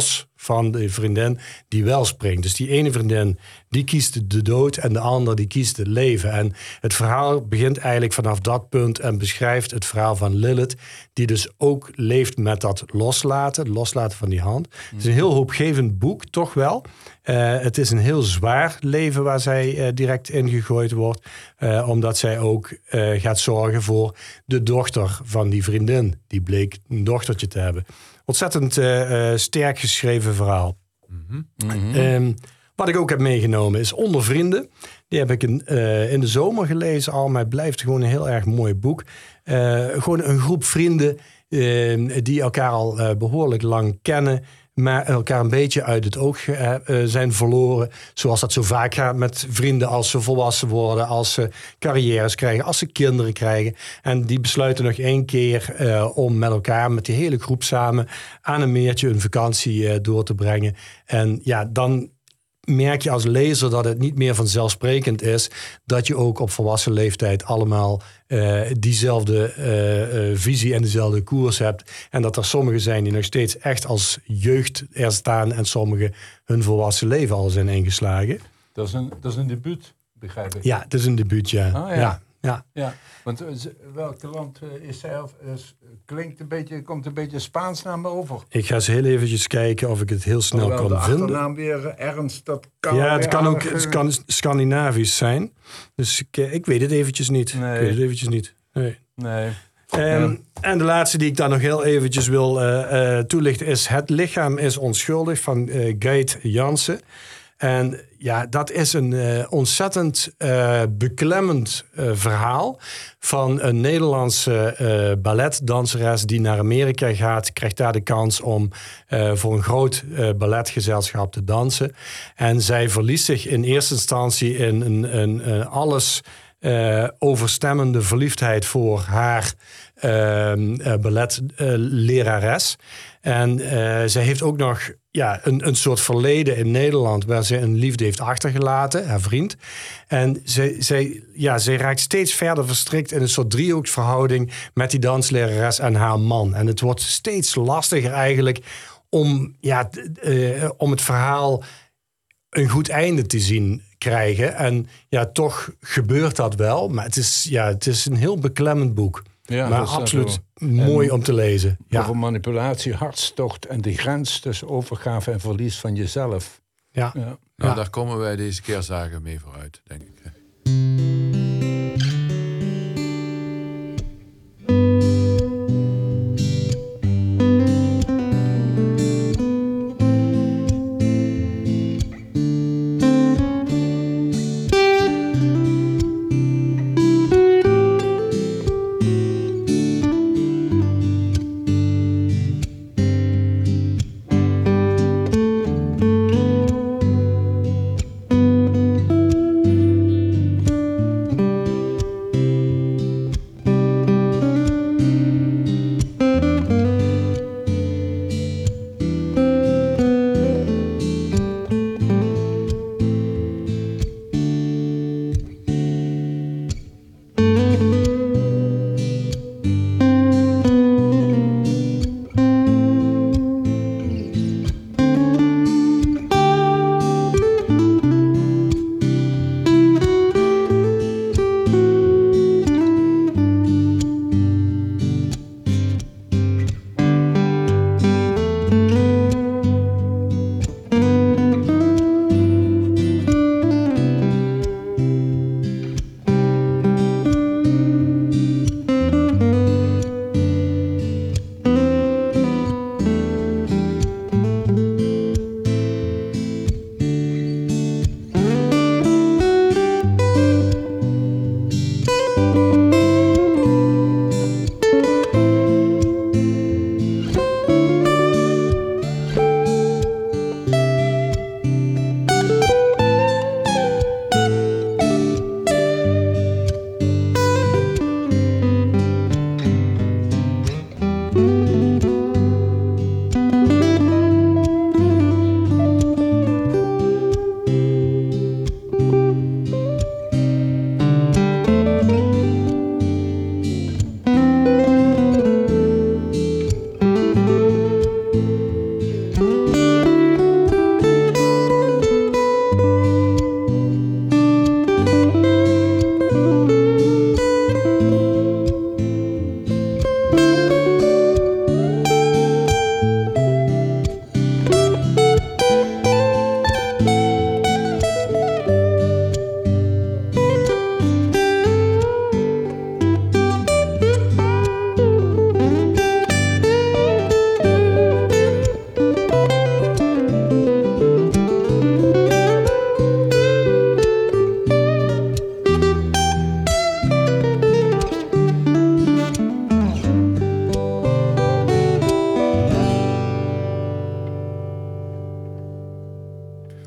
van de vriendin die wel springt. Dus die ene vriendin, die kiest de dood en de ander die kiest het leven. En het verhaal begint eigenlijk vanaf dat punt en beschrijft het verhaal van Lilith, die dus ook leeft met dat loslaten, het loslaten van die hand. Het is een heel hoopgevend boek, toch wel. Uh, het is een heel zwaar leven waar zij uh, direct ingegooid wordt. Uh, omdat zij ook uh, gaat zorgen voor de dochter van die vriendin. Die bleek een dochtertje te hebben. Ontzettend uh, uh, sterk geschreven verhaal. Mm-hmm. Mm-hmm. Um, wat ik ook heb meegenomen is Onder Vrienden. Die heb ik in, uh, in de zomer gelezen al. Maar het blijft gewoon een heel erg mooi boek. Uh, gewoon een groep vrienden uh, die elkaar al uh, behoorlijk lang kennen. Maar elkaar een beetje uit het oog uh, zijn verloren. Zoals dat zo vaak gaat met vrienden als ze volwassen worden. Als ze carrières krijgen. Als ze kinderen krijgen. En die besluiten nog één keer uh, om met elkaar, met die hele groep samen, aan een meertje een vakantie uh, door te brengen. En ja, dan merk je als lezer dat het niet meer vanzelfsprekend is dat je ook op volwassen leeftijd allemaal uh, diezelfde uh, uh, visie en dezelfde koers hebt. En dat er sommigen zijn die nog steeds echt als jeugd er staan en sommigen hun volwassen leven al zijn ingeslagen. Dat is een, dat is een debuut, begrijp ik. Ja, het is een debuut, ja. Ah, ja. ja. Ja. Ja, want uh, z- welke land uh, is zij? Of, uh, klinkt een beetje, komt een beetje Spaans naar me over. Ik ga eens heel eventjes kijken of ik het heel snel Hoewel kan de vinden. achternaam weer uh, Ernst, dat kan Ja, het weer kan ook aardig, het uh, kan Scandinavisch zijn. Dus ik, uh, ik weet het eventjes niet. Nee. Ik weet het eventjes niet. Nee. Nee. Um, en de laatste die ik dan nog heel eventjes wil uh, uh, toelichten is Het lichaam is onschuldig van uh, Geit Jansen. En ja, dat is een uh, ontzettend uh, beklemmend uh, verhaal van een Nederlandse uh, balletdanseres die naar Amerika gaat, krijgt daar de kans om uh, voor een groot uh, balletgezelschap te dansen. En zij verliest zich in eerste instantie in een, een, een alles uh, overstemmende verliefdheid voor haar uh, uh, balletlerares. En uh, zij heeft ook nog ja, een, een soort verleden in Nederland waar ze een liefde heeft achtergelaten, haar vriend. En zij, zij, ja, zij raakt steeds verder verstrikt in een soort driehoeksverhouding met die danslerares en haar man. En het wordt steeds lastiger eigenlijk om, ja, uh, om het verhaal een goed einde te zien krijgen. En ja, toch gebeurt dat wel. Maar het is, ja, het is een heel beklemmend boek. Ja, maar dat is absoluut wel. mooi En om te lezen. Ja. Over manipulatie, hartstocht en de grens tussen overgave en verlies van jezelf. Ja. Ja. Nou, Ja. daar komen wij deze kerstdagen mee vooruit, denk ik.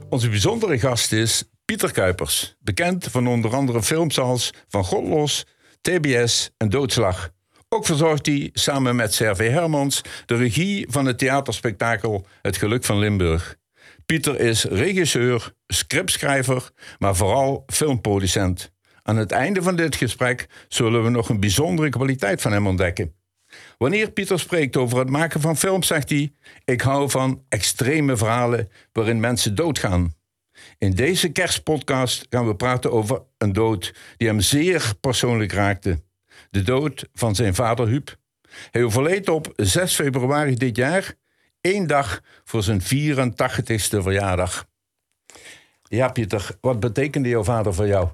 Onze bijzondere gast is Pieter Kuipers. Bekend van onder andere films als Van God Los, T B S en Doodslag. Ook verzorgt hij samen met Servé Hermans de regie van het theaterspektakel Het Geluk van Limburg. Pieter is regisseur, scriptschrijver, maar vooral filmproducent. Aan het einde van dit gesprek zullen we nog een bijzondere kwaliteit van hem ontdekken. Wanneer Pieter spreekt over het maken van films, zegt hij: ik hou van extreme verhalen waarin mensen doodgaan. In deze kerstpodcast gaan we praten over een dood die hem zeer persoonlijk raakte. De dood van zijn vader Huub. Hij overleed op zes februari dit jaar, één dag voor zijn vierentachtigste verjaardag. Ja, Pieter, wat betekende jouw vader voor jou?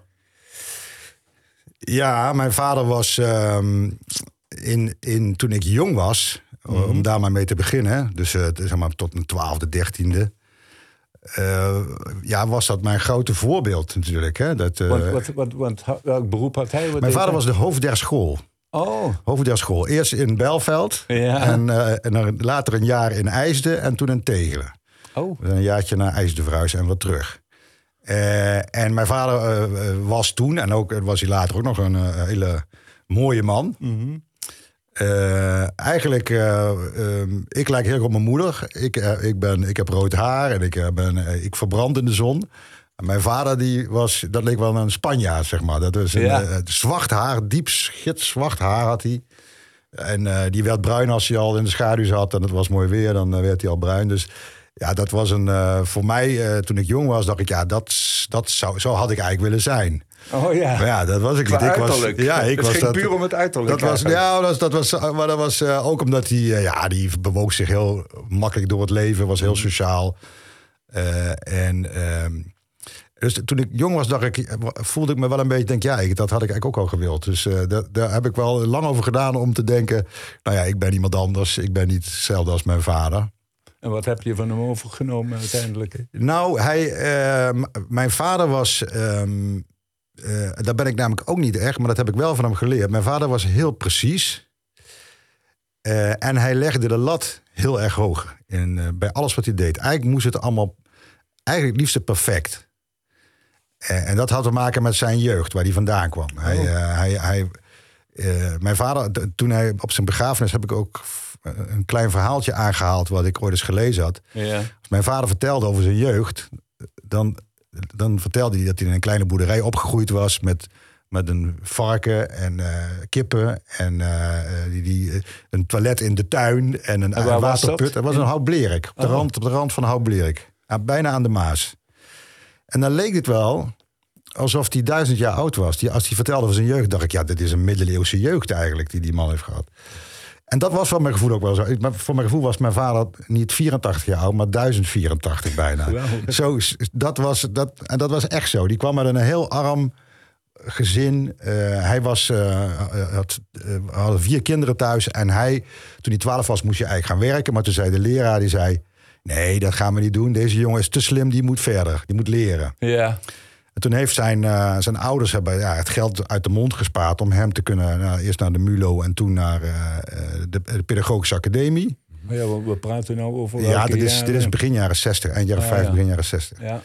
Ja, mijn vader was um, in, in, toen ik jong was, mm-hmm. om daar maar mee te beginnen, dus uh, zeg maar tot mijn twaalfde, dertiende, uh, ja, was dat mijn grote voorbeeld natuurlijk. Hè? Dat, uh, want, wat, wat, want welk beroep had hij? Wat mijn vader hij? was de hoofd der school. Oh. Hoofd der school. Eerst in Bijlveld ja. en, uh, en dan later een jaar in IJsden en toen in Tegelen. Oh. Een jaartje naar IJsden verhuisd en wat terug. Uh, en mijn vader uh, was toen, en ook was hij later ook nog een uh, hele mooie man. Mm-hmm. Uh, eigenlijk, uh, um, ik lijk heel erg op mijn moeder. Ik, uh, ik, ben, ik heb rood haar en ik, uh, ben, uh, ik verbrand in de zon. En mijn vader, die was, dat leek wel een Spanjaard, zeg maar. Dat was een ja. uh, zwart haar, diep gitzwart haar had hij. En uh, die werd bruin als hij al in de schaduw zat. En het was mooi weer, dan uh, werd hij al bruin. Dus ja, dat was een, uh, voor mij, uh, toen ik jong was, dacht ik, ja, dat, dat zou, zo had ik eigenlijk willen zijn. Oh ja. Maar ja, dat was ik niet. Ik was, ja, ik het was ging dat, puur om het uiterlijk. Dat was, ja, dat, dat was, maar dat was uh, ook omdat hij, uh, ja, die bewoog zich heel makkelijk door het leven, was heel sociaal. Uh, en uh, dus toen ik jong was, dacht ik, voelde ik me wel een beetje, denk ja, ik, dat had ik eigenlijk ook al gewild. Dus uh, daar, daar heb ik wel lang over gedaan om te denken, nou ja, ik ben iemand anders, ik ben niet hetzelfde als mijn vader. En wat heb je van hem overgenomen uiteindelijk? Nou, hij, uh, m- mijn vader was, um, uh, daar ben ik namelijk ook niet echt, maar dat heb ik wel van hem geleerd. Mijn vader was heel precies uh, en hij legde de lat heel erg hoog in, uh, bij alles wat hij deed. Eigenlijk moest het allemaal, eigenlijk het liefst perfect. Uh, en dat had te maken met zijn jeugd, waar hij vandaan kwam. Oh. Hij, uh, hij, hij, uh, mijn vader, t- toen hij op zijn begrafenis, heb ik ook een klein verhaaltje aangehaald wat ik ooit eens gelezen had. Ja. Als mijn vader vertelde over zijn jeugd, dan, dan vertelde hij dat hij in een kleine boerderij opgegroeid was met, met een varken en uh, kippen en uh, die, die, een toilet in de tuin en een, en een waterput. Was dat? dat was een Houtblerik, op de, oh. rand, op de rand van Houtblerik. Bijna aan de Maas. En dan leek het wel alsof hij duizend jaar oud was. Die, als hij vertelde over zijn jeugd, dacht ik, ja, dit is een middeleeuwse jeugd eigenlijk die die man heeft gehad. En dat was voor mijn gevoel ook wel zo. Maar voor mijn gevoel was mijn vader niet vierentachtig jaar oud, maar duizend vierentachtig bijna. Zo, dat was, dat, en dat was echt zo. Die kwam uit een heel arm gezin. Uh, hij was, uh, had, uh, hadden vier kinderen thuis. En hij, toen hij twaalf was, moest je eigenlijk gaan werken. Maar toen zei de leraar, die zei, nee, dat gaan we niet doen. Deze jongen is te slim, die moet verder. Die moet leren. Ja. En toen heeft zijn, uh, zijn ouders hebben, ja, het geld uit de mond gespaard om hem te kunnen, nou, eerst naar de MULO en toen naar uh, de, de Pedagogische Academie. Ja, we, we praten nu over. Ja, dit is, dit is begin jaren zestig, eind jaren vijftig, ja. begin jaren zestig. Ja.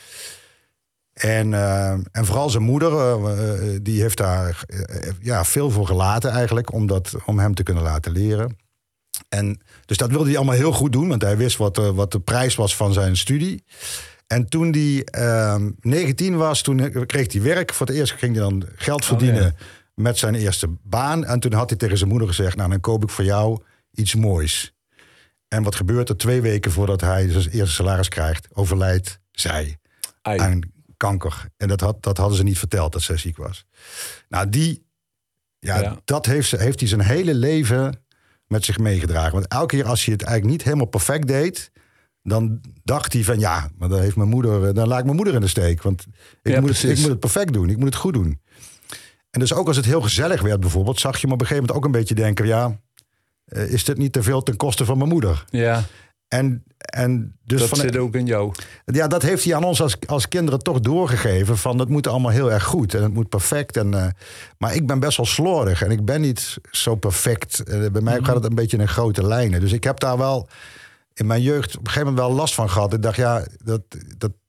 En, uh, en vooral zijn moeder, uh, die heeft daar uh, ja, veel voor gelaten eigenlijk, om, dat, om hem te kunnen laten leren. En, dus dat wilde hij allemaal heel goed doen, want hij wist wat, uh, wat de prijs was van zijn studie. En toen hij uh, negentien was, toen kreeg hij werk. Voor het eerst ging hij dan geld verdienen oh, ja. met zijn eerste baan. En toen had hij tegen zijn moeder gezegd, nou dan koop ik voor jou iets moois. En wat gebeurt er? Twee weken voordat hij zijn eerste salaris krijgt, overlijdt zij Ai. aan kanker. En dat, had, dat hadden ze niet verteld, dat zij ziek was. Nou, die, ja, ja. dat heeft, heeft hij zijn hele leven met zich meegedragen. Want elke keer als hij het eigenlijk niet helemaal perfect deed, dan dacht hij van ja, maar dan heeft mijn moeder, dan laat ik mijn moeder in de steek. Want ik, ja, moet, het, ik moet het perfect doen, ik moet het goed doen. En dus ook als het heel gezellig werd bijvoorbeeld, zag je me op een gegeven moment ook een beetje denken, ja, uh, is dit niet te veel ten koste van mijn moeder? Ja. En, en dus dat van, zit ook in jou. Ja, dat heeft hij aan ons als, als kinderen toch doorgegeven. Van het moet allemaal heel erg goed en het moet perfect. En, uh, maar ik ben best wel slordig en ik ben niet zo perfect. Uh, bij mij mm-hmm. gaat het een beetje in grote lijnen. Dus ik heb daar wel in mijn jeugd op een gegeven moment wel last van gehad. Ik dacht, ja, dat, dat,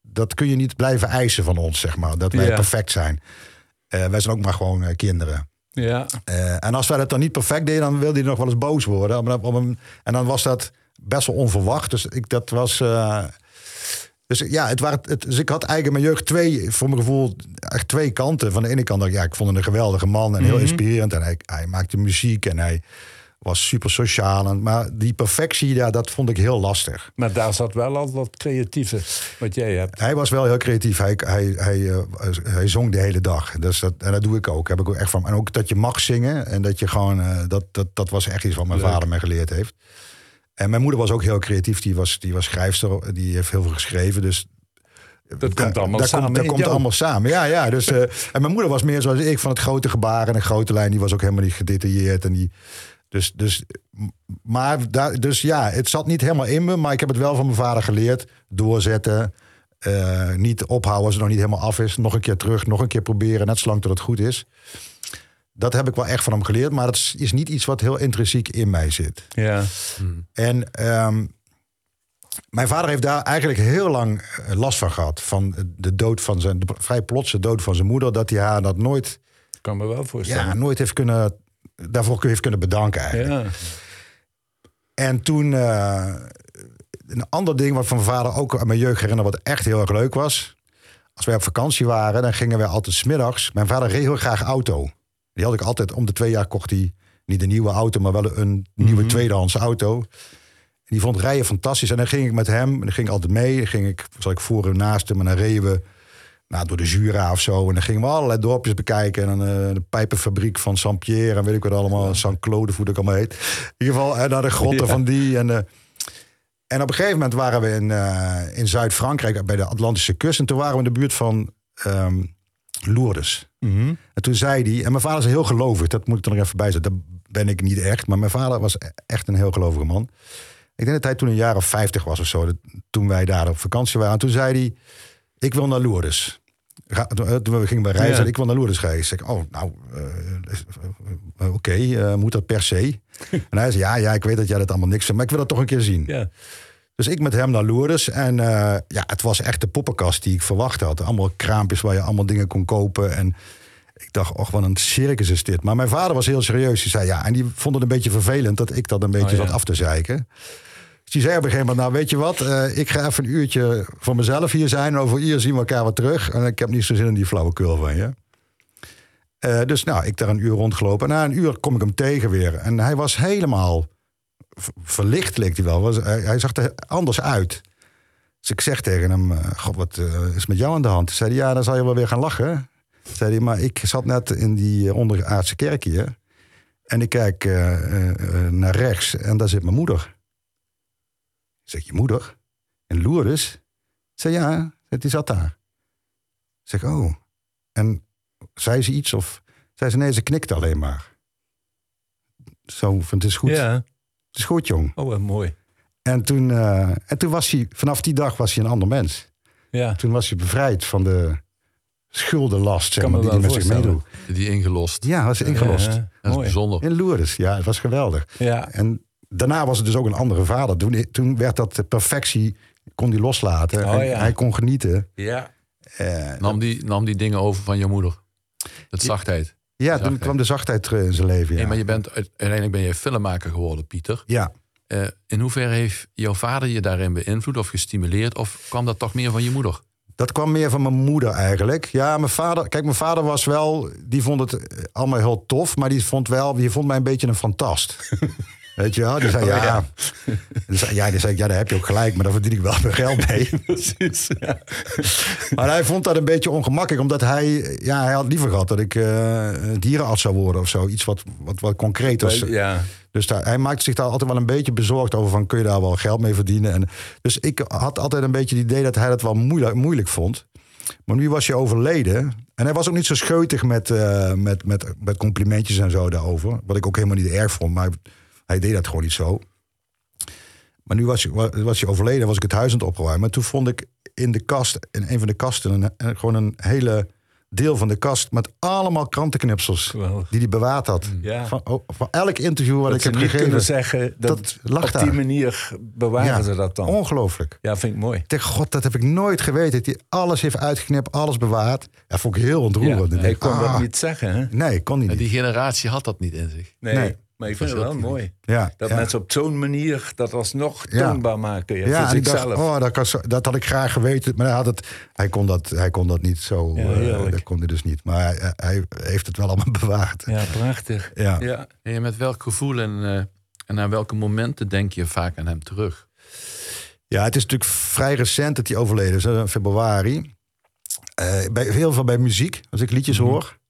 dat kun je niet blijven eisen van ons, zeg maar. Dat wij Ja. perfect zijn. Uh, wij zijn ook maar gewoon uh, kinderen. Ja. Uh, en als wij dat dan niet perfect deden, dan wilde hij nog wel eens boos worden. Om, om hem, en dan was dat best wel onverwacht. Dus ik, dat was... Uh, dus ja, het waren, het, dus ik had eigenlijk in mijn jeugd twee, voor mijn gevoel, echt twee kanten. Van de ene kant, ja, ik vond hem een geweldige man en heel Mhm. inspirerend. En hij, hij maakte muziek en hij was super sociaal. En, maar die perfectie, ja, dat vond ik heel lastig. Maar daar zat wel al wat creatieve wat jij hebt. Hij was wel heel creatief. Hij, hij, hij, uh, hij zong de hele dag. Dus dat, en dat doe ik ook. Heb ik ook echt van. En ook dat je mag zingen. En dat je gewoon. Uh, dat, dat, dat was echt iets wat mijn Leuk. vader mij geleerd heeft. En mijn moeder was ook heel creatief. Die was, die was schrijfster. Die heeft heel veel geschreven. Dus Dat komt allemaal daar samen Komt, dat in komt jou. allemaal samen. Ja, ja. Dus, uh, en mijn moeder was meer zoals ik van het grote gebaar en een grote lijn. Die was ook helemaal niet gedetailleerd. En die, dus, dus, maar daar, dus ja, het zat niet helemaal in me. Maar ik heb het wel van mijn vader geleerd. Doorzetten. Uh, niet ophouden als het nog niet helemaal af is. Nog een keer terug, nog een keer proberen. Net zolang tot het goed is. Dat heb ik wel echt van hem geleerd. Maar dat is niet iets wat heel intrinsiek in mij zit. Ja. Hmm. En um, mijn vader heeft daar eigenlijk heel lang last van gehad. Van de dood van zijn, de vrij plotse dood van zijn moeder. Dat hij haar dat nooit, Ik kan me wel voorstellen. ja, nooit heeft kunnen, daarvoor heeft kunnen bedanken eigenlijk. Ja. En toen, uh, een ander ding wat van mijn vader ook aan mijn jeugd herinner, wat echt heel erg leuk was. Als wij op vakantie waren, dan gingen wij altijd 's middags. Mijn vader reed heel graag auto. Die had ik altijd, om de twee jaar kocht hij niet een nieuwe auto, maar wel een nieuwe Mm-hmm. tweedehands auto. Die vond rijden fantastisch. En dan ging ik met hem, en dan ging ik altijd mee. Dan ging ik, zat ik voor en naast hem. En dan reden we nou, door de Jura of zo. En dan gingen we allerlei dorpjes bekijken. En dan uh, de pijpenfabriek van Saint-Pierre. En weet ik wat allemaal. Saint-Claude, hoe dat allemaal heet. In ieder geval, en naar de grotten Ja. van die. En, uh, en op een gegeven moment waren we in, uh, in Zuid-Frankrijk. Bij de Atlantische kust. En toen waren we in de buurt van um, Lourdes. Mm-hmm. En toen zei hij... En mijn vader is heel gelovig. Dat moet ik er nog even bij zetten. Dat ben ik niet echt. Maar mijn vader was echt een heel gelovige man. Ik denk dat hij toen een jaar of vijftig was of zo. Dat, toen wij daar op vakantie waren. En toen zei hij, ik wil naar Lourdes. Ga, toen we gingen bij reizen, Ja. ik wil naar Lourdes reizen. Zeg ik, oh, nou, uh, uh, oké, okay, uh, moet dat per se? En hij zei, ja, ja, ik weet dat jij dat allemaal niks vindt, maar ik wil dat toch een keer zien. Ja. Dus ik met hem naar Lourdes. En uh, ja, het was echt de poppenkast die ik verwacht had. Allemaal kraampjes waar je allemaal dingen kon kopen. En ik dacht, och, wat een circus is dit. Maar mijn vader was heel serieus. Die zei, ja, en die vond het een beetje vervelend dat ik dat een beetje Oh, ja. zat af te zeiken. Dus die zei op een gegeven moment, nou weet je wat, uh, ik ga even een uurtje voor mezelf hier zijn. Over een uur zien we elkaar weer terug. En ik heb niet zo zin in die flauwekul van je. Uh, dus nou, ik daar een uur rondgelopen. En na een uur kom ik hem tegen weer. En hij was helemaal v- verlicht, leek hij wel. Was, hij, hij zag er anders uit. Dus ik zeg tegen hem, uh, god, wat uh, is met jou aan de hand? Toen zei hij, ja, dan zal je wel weer gaan lachen. Zei hij, maar ik zat net in die onderaardse kerk hier. En ik kijk uh, uh, naar rechts en daar zit mijn moeder. Ik zeg, je moeder? In Lourdes? Ik zeg, ja, die zat daar. Ik zeg, oh. En zei ze iets of... Zei ze, nee, ze knikte alleen maar. Zo, van, het is goed. Ja. Het is goed, jong. Oh, wat mooi. En toen, uh, en toen was hij, vanaf die dag was hij een ander mens. Ja. Toen was hij bevrijd van de schuldenlast, zeg Kan me maar, die wel hij met zich voorstellen. meedoet. Die ingelost. Ja, was ingelost. Ja, ja. Dat is Mooi. bijzonder. In Lourdes, ja, het was geweldig. Ja. En daarna was het dus ook een andere vader. Toen, toen werd dat de perfectie, kon hij loslaten. Oh, en ja. hij kon genieten. Ja. Uh, Nam die, nam die dingen over van je moeder. Dat zachtheid. ja, toen zachtheid. kwam de zachtheid terug in zijn leven. Ja, Nee, maar je bent, uiteindelijk ben je filmmaker geworden, Pieter. ja. Uh, in hoeverre heeft jouw vader je daarin beïnvloed of gestimuleerd? Of kwam dat toch meer van je moeder? Dat kwam meer van mijn moeder eigenlijk. Ja, mijn vader, kijk, mijn vader was wel, die vond het allemaal heel tof, maar die vond wel, die vond mij een beetje een fantast. Weet je wel? Die zei, Oh, ja. ja. Die zei, ja, die zei, ja, daar heb je ook gelijk, maar daar verdien ik wel mijn geld mee. Precies. Ja. Maar hij vond dat een beetje ongemakkelijk, omdat hij, ja, hij had liever gehad dat ik uh, dierenarts zou worden of zo. Iets wat, wat, wat concreet was. Ja. Dus daar, hij maakte zich daar altijd wel een beetje bezorgd over van, kun je daar wel geld mee verdienen? En, dus ik had altijd een beetje het idee dat hij dat wel moeilijk, moeilijk vond. Maar nu was hij overleden. En hij was ook niet zo scheutig met, uh, met, met, met complimentjes en zo daarover. Wat ik ook helemaal niet erg vond, maar hij deed dat gewoon niet zo. Maar nu was hij, was hij overleden, was ik het huis aan het opruimen. Maar toen vond ik in de kast, in een van de kasten, een, een, gewoon een hele deel van de kast met allemaal krantenknipsels Geweldig. die hij bewaard had. Ja. Van, oh, van elk interview wat Dat ik ze heb niet gegeven. kunnen zeggen, dat, dat lag op daar. die manier bewaren Ja, ze dat dan. Ongelooflijk. Ja, vind ik mooi. Ik denk, god, dat heb ik nooit geweten. Dat hij alles heeft uitgeknipt, alles bewaard. Ja, vond ik heel Ja, ontroerend. Ik hij denk, kon ah, dat niet zeggen, hè? Nee, kon hij Ja, niet. die generatie had dat niet in zich. Nee, Nee. maar ik vind het wel mooi. Ja, Dat ja. mensen op zo'n manier dat alsnog Ja. toonbaar maken. Ja, Ja, voor en ik dacht, zichzelf. oh, dat, kan zo- dat had ik graag geweten. Maar hij, had het, hij, kon, dat, hij kon dat niet zo. Ja, eh, heerlijk. dat kon hij dus niet. Maar hij, hij heeft het wel allemaal bewaard. Ja, prachtig. Ja. Ja. En met welk gevoel en, uh, en naar welke momenten denk je vaak aan hem terug? Ja, het is natuurlijk vrij recent dat hij overleden is, in februari. Uh, bij, heel veel bij muziek, als ik liedjes Mm-hmm. hoor.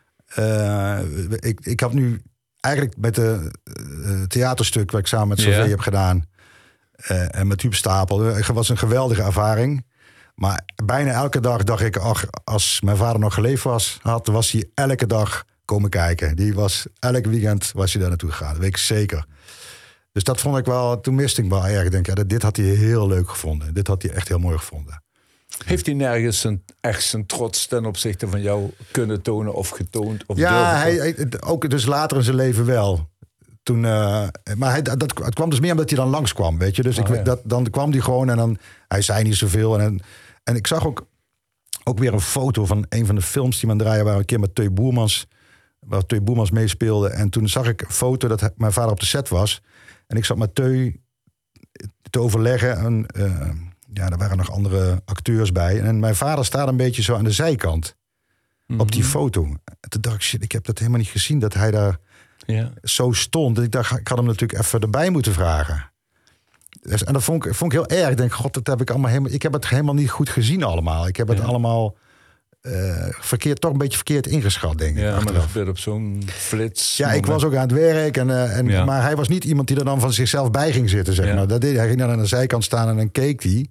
Uh, ik, ik had nu eigenlijk met het uh, theaterstuk wat ik samen met Sylvie Ja. heb gedaan. Uh, en met Huub Stapel. Het was een geweldige ervaring. Maar bijna elke dag dacht ik, ach, als mijn vader nog geleefd was, had, was hij elke dag komen kijken. Die was, elk weekend was hij daar naartoe gegaan, dat weet ik zeker. Dus dat vond ik wel, toen miste ik wel erg. Ik denk, ja, dit had hij heel leuk gevonden. Dit had hij echt heel mooi gevonden. Heeft hij nergens zijn, echt zijn trots ten opzichte van jou kunnen tonen of getoond? Of Ja, durven? hij, hij- ook dus later in zijn leven wel. Toen, uh, maar hij, dat, het kwam dus meer omdat hij dan langskwam, weet je. Dus ik, Oh, ja. dat, dan kwam hij gewoon en dan, hij zei niet zoveel. En, en ik zag ook, ook weer een foto van een van de films die men draaien waren. Een keer met Teu Boermans, waar Teu Boermans meespeelde. En toen zag ik een foto dat hij- mijn vader op de set was. En ik zat met Teu te overleggen. En, uh, ja, er waren nog andere acteurs bij. En mijn vader staat een beetje zo aan de zijkant op die foto. En toen dacht ik, shit, ik heb dat helemaal niet gezien dat hij daar Ja. zo stond. En ik dacht, ik had hem natuurlijk even erbij moeten vragen. Dus, en dat vond ik, vond ik heel erg. Ik denk, god, dat heb ik allemaal helemaal. Ik heb het helemaal niet goed gezien allemaal. Ik heb het Ja. allemaal uh, verkeerd, toch een beetje verkeerd ingeschat, denk ik. Ja, maar dat achteraf. gebeurt op zo'n flits. Ja, ik was ook aan het werk. En, uh, en, Ja. Maar hij was niet iemand die er dan van zichzelf bij ging zitten. Zeg Ja. maar. Dat deed, hij ging dan aan de zijkant staan en dan keek hij.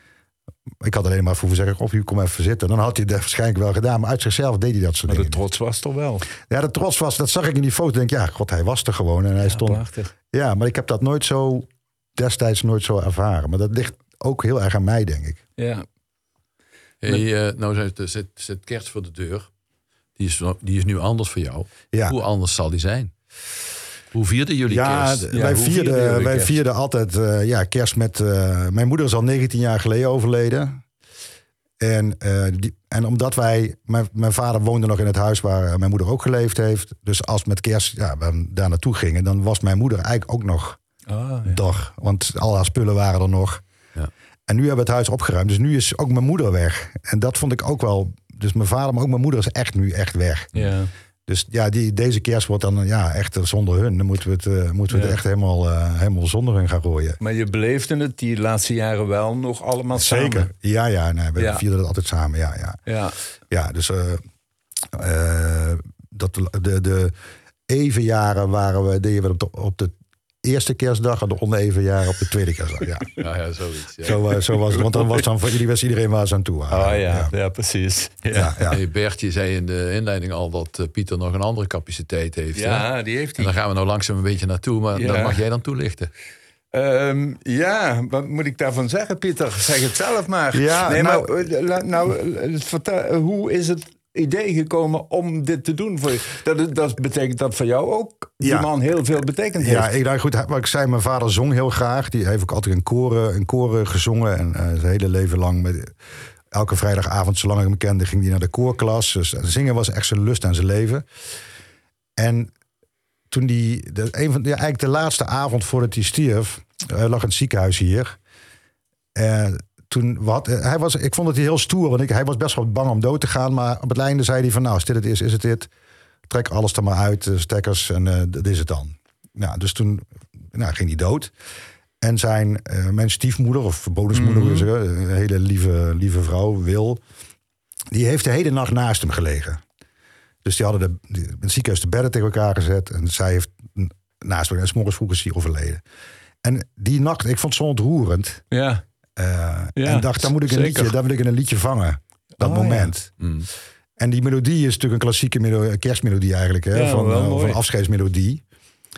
Ik had alleen maar voor zeggen, of u kom even zitten. Dan had hij dat waarschijnlijk wel gedaan. Maar uit zichzelf deed hij dat soort Maar de dingen. trots was toch wel. Ja, de trots was, dat zag ik in die foto. Ik denk, ja, god, hij was er gewoon. En hij Ja, stond. prachtig. Ja, maar ik heb dat nooit zo, destijds nooit zo ervaren. Maar dat ligt ook heel erg aan mij, denk ik. Ja. Hey, uh, nou zit, zit, zit kerst voor de deur. Die is, die is nu anders voor jou. Ja. Hoe anders zal die zijn? Hoe vierden jullie Ja, kerst? d- Ja, wij, hoe vierden vierden, jullie wij kerst? vierden altijd uh, ja, kerst met... Uh, mijn moeder is al negentien jaar geleden overleden. En, uh, die, en omdat wij... Mijn, mijn vader woonde nog in het huis waar mijn moeder ook geleefd heeft. Dus als met kerst ja, we daar naartoe gingen... dan was mijn moeder eigenlijk ook nog Ah, ja. dag. Want al haar spullen waren er nog. Ja. En nu hebben we het huis opgeruimd. Dus nu is ook mijn moeder weg. En dat vond ik ook wel... Dus mijn vader, maar ook mijn moeder is echt nu echt weg. Ja. Dus ja, die, deze kerst wordt dan ja, echt zonder hun. Dan moeten we het, uh, moeten we Ja. het echt helemaal, uh, helemaal zonder hun gaan gooien. Maar je beleefde het die laatste jaren wel nog allemaal samen. Zeker. Ja, ja, nee, we Ja. vierden dat altijd samen. Ja, ja. Ja. Ja, dus uh, uh, dat, de, de even jaren waren we, deden we op de, op de eerste kerstdag en de oneven jaren op de tweede kerstdag. Ja. Ja, ja, zoiets. Ja. Zo, uh, zo was het. Want dan was dan voor iedereen, was iedereen waar ze aan toe waren. Oh ja, ja. ja. precies. Ja, Ja, ja. Hey, Bert, je zei in de inleiding al dat uh, Pieter nog een andere capaciteit heeft. hè? Ja, die heeft En hij. dan gaan we nou langzaam een beetje naartoe, maar Ja. dat mag jij dan toelichten. Um, ja, wat moet ik daarvan zeggen, Pieter? Zeg het zelf maar. Ja, nee, nou- maar uh, la- nou, uh, vertel, hoe is het idee gekomen om dit te doen voor je? Dat, dat betekent dat voor jou ook die Ja. man heel veel betekend heeft. Ja, ik dacht goed, wat ik zei, mijn vader zong heel graag. Die heeft ook altijd in koren, in koren gezongen. En uh, zijn hele leven lang, met, elke vrijdagavond, zolang ik hem kende, ging hij naar de koorklas. Dus zingen was echt zijn lust en zijn leven. En toen die, de, een van, ja, eigenlijk de laatste avond voordat hij stierf, hij lag in het ziekenhuis hier. Uh, toen wat, uh, hij was, ik vond het heel stoer, want ik, hij was best wel bang om dood te gaan. Maar op het einde zei hij van, nou, als dit het is, is het dit. Trek alles er maar uit, de stekkers, en uh, dat is het dan. Nou, dus toen nou, ging hij dood. En zijn, uh, mijn stiefmoeder, of verbodensmoeder, mm-hmm. een hele lieve, lieve vrouw, Wil, die heeft de hele nacht naast hem gelegen. Dus die hadden de, die, het ziekenhuis de bedden tegen elkaar gezet. En zij heeft naast hem, en 's morgens vroeg is hij overleden. En die nacht, ik vond het zo ontroerend. Ja. Uh, Ja, en dacht, daar moet ik een liedje, daar wil ik een liedje vangen. Dat Oh, moment. Ja. Mm. En die melodie is natuurlijk een klassieke melodie, kerstmelodie eigenlijk. Hè, Ja, van, wel uh, mooi. van een afscheidsmelodie.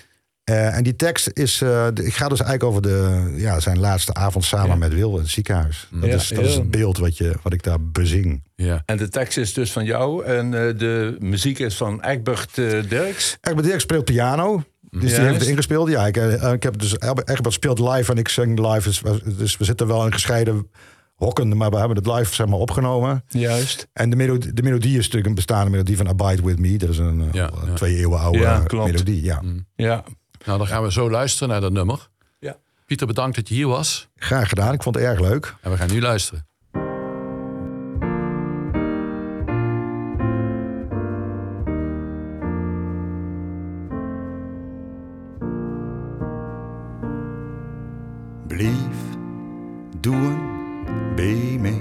Uh, en die tekst is... Uh, de, ik ga dus eigenlijk over de, ja, zijn laatste avond samen Ja. met Wil in het ziekenhuis. Dat, Ja, is, dat is ja. het beeld wat, je, wat ik daar bezing. Ja. En de tekst is dus van jou en uh, de muziek is van Egbert uh, Dirks. Egbert Dirks speelt piano. Dus die Juist. heeft het ingespeeld. Ja, ik, uh, ik heb dus Egbert speelt live en ik zing live. Dus, dus we zitten wel in gescheiden hokken, maar we hebben het live zeg maar, opgenomen. Juist. En de melodie, de melodie is natuurlijk een bestaande melodie van Abide With Me. Dat is een uh, Ja, ja. twee eeuwen oude Ja, klopt. melodie. Ja. Ja. Nou, dan gaan we zo luisteren naar dat nummer. Ja. Pieter, bedankt dat je hier was. Graag gedaan, ik vond het erg leuk. En we gaan nu luisteren. Blijf doen bij mij.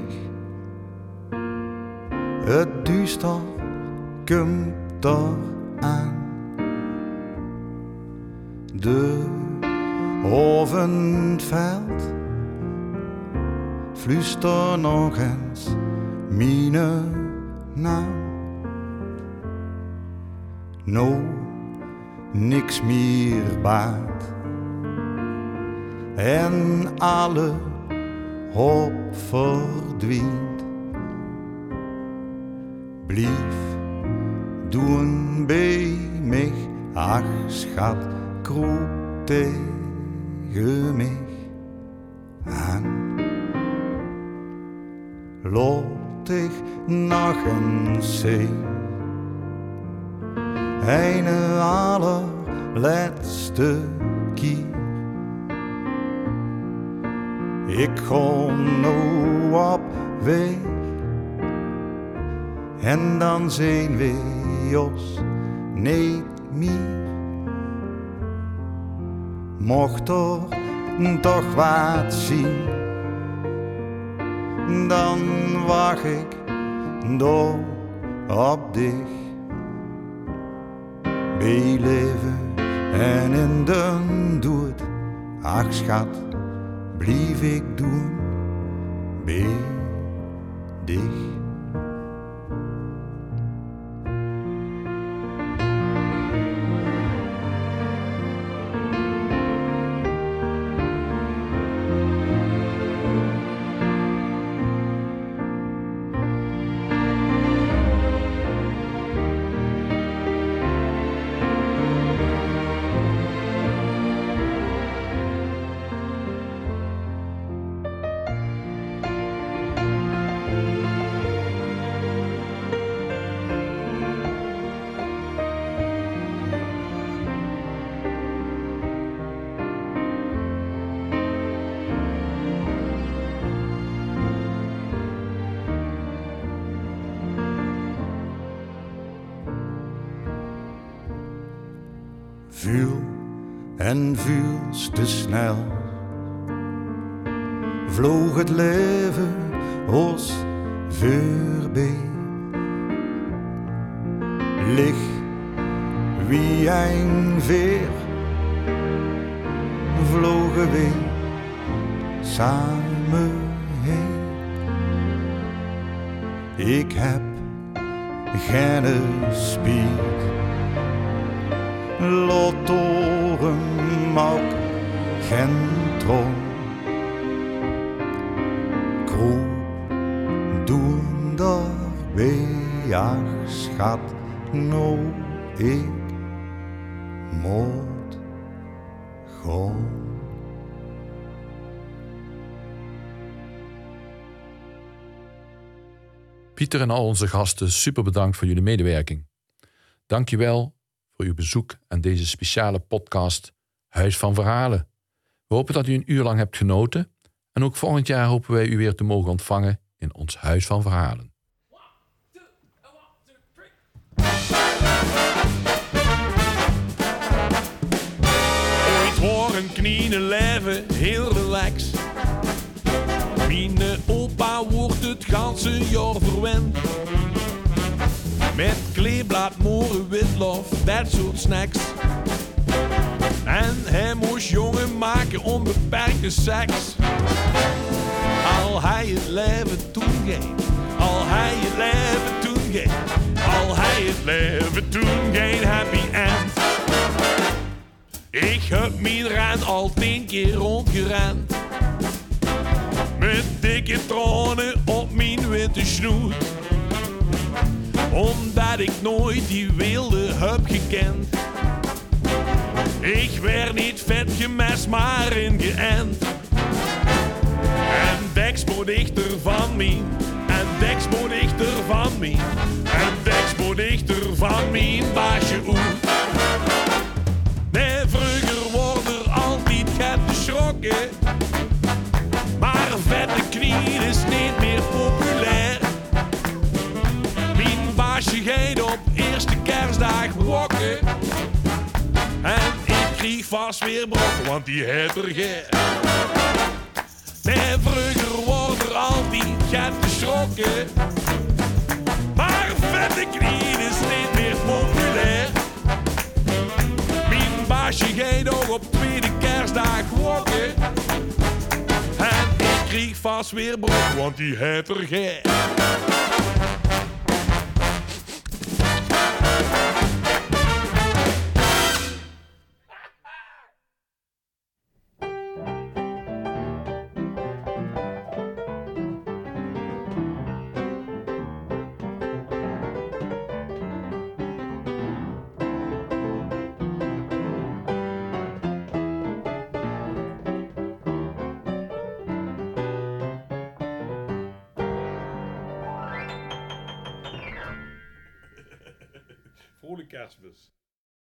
Het duister komt er aan. De oven valt. Fluister nog eens mijn naam. Nou, niks meer baat. En alle hoop verdwijnt. Blijf doen bij mij, ach schat, kroep tegen mij aan. Laat ik nog eens zien, een allerlaatste keer. Ik ga nu op weg en dan zijn we ons niet meer. Mocht er toch wat zien, dan wacht ik door op dich. Bij leven en in de dood, ach schat, blijf ik doen bij dich. Vuur en vuurs te snel, vloog het leven ons voorbij. Lig wie een veer, vlogen we samen heen. Ik heb geen spiet. Lotoren maak geen troon. Kroep doen daarbij, ach schat, nou ik moet gaan. Pieter en al onze gasten, super bedankt voor jullie medewerking. Dank je wel voor uw bezoek aan deze speciale podcast Huis van Verhalen. We hopen dat u een uur lang hebt genoten. En ook volgend jaar hopen wij u weer te mogen ontvangen in ons Huis van Verhalen. Ooit waren knieën leven heel relax. Mijn opa wordt het ganse jaar verwend. Met kleeblad, moren, witlof, dat soort snacks. En hij moest jongen maken onbeperkte seks. Al hij het leven toen geen, al hij het leven toen geen, al hij het leven toen geen happy end. Ik mijn rand al tien keer rondgerend. Met dikke tranen op mijn witte snoet. Omdat ik nooit die wilde heb gekend. Ik werd niet vet gemest, maar ingeënt. En Dexpo dichter van mij. En Dexpo dichter van mij. En Dexpo dichter van mijn baasje oet. Nee, vroeger wordt er altijd geschrokken. Maar vette knie is niet meer populair. Mijn baasje gaat op eerste kerstdag wokken. En ik kreeg vast weer brokken, want die heeft er geen. Nee, vroeger wordt er altijd geschrokken. Maar vette knie is niet meer populair. Mijn baasje gaat ook op tweede kerstdag wokken. En ik kreeg vast weer broek, want die heeft er geen. Vrolijk kerstmis.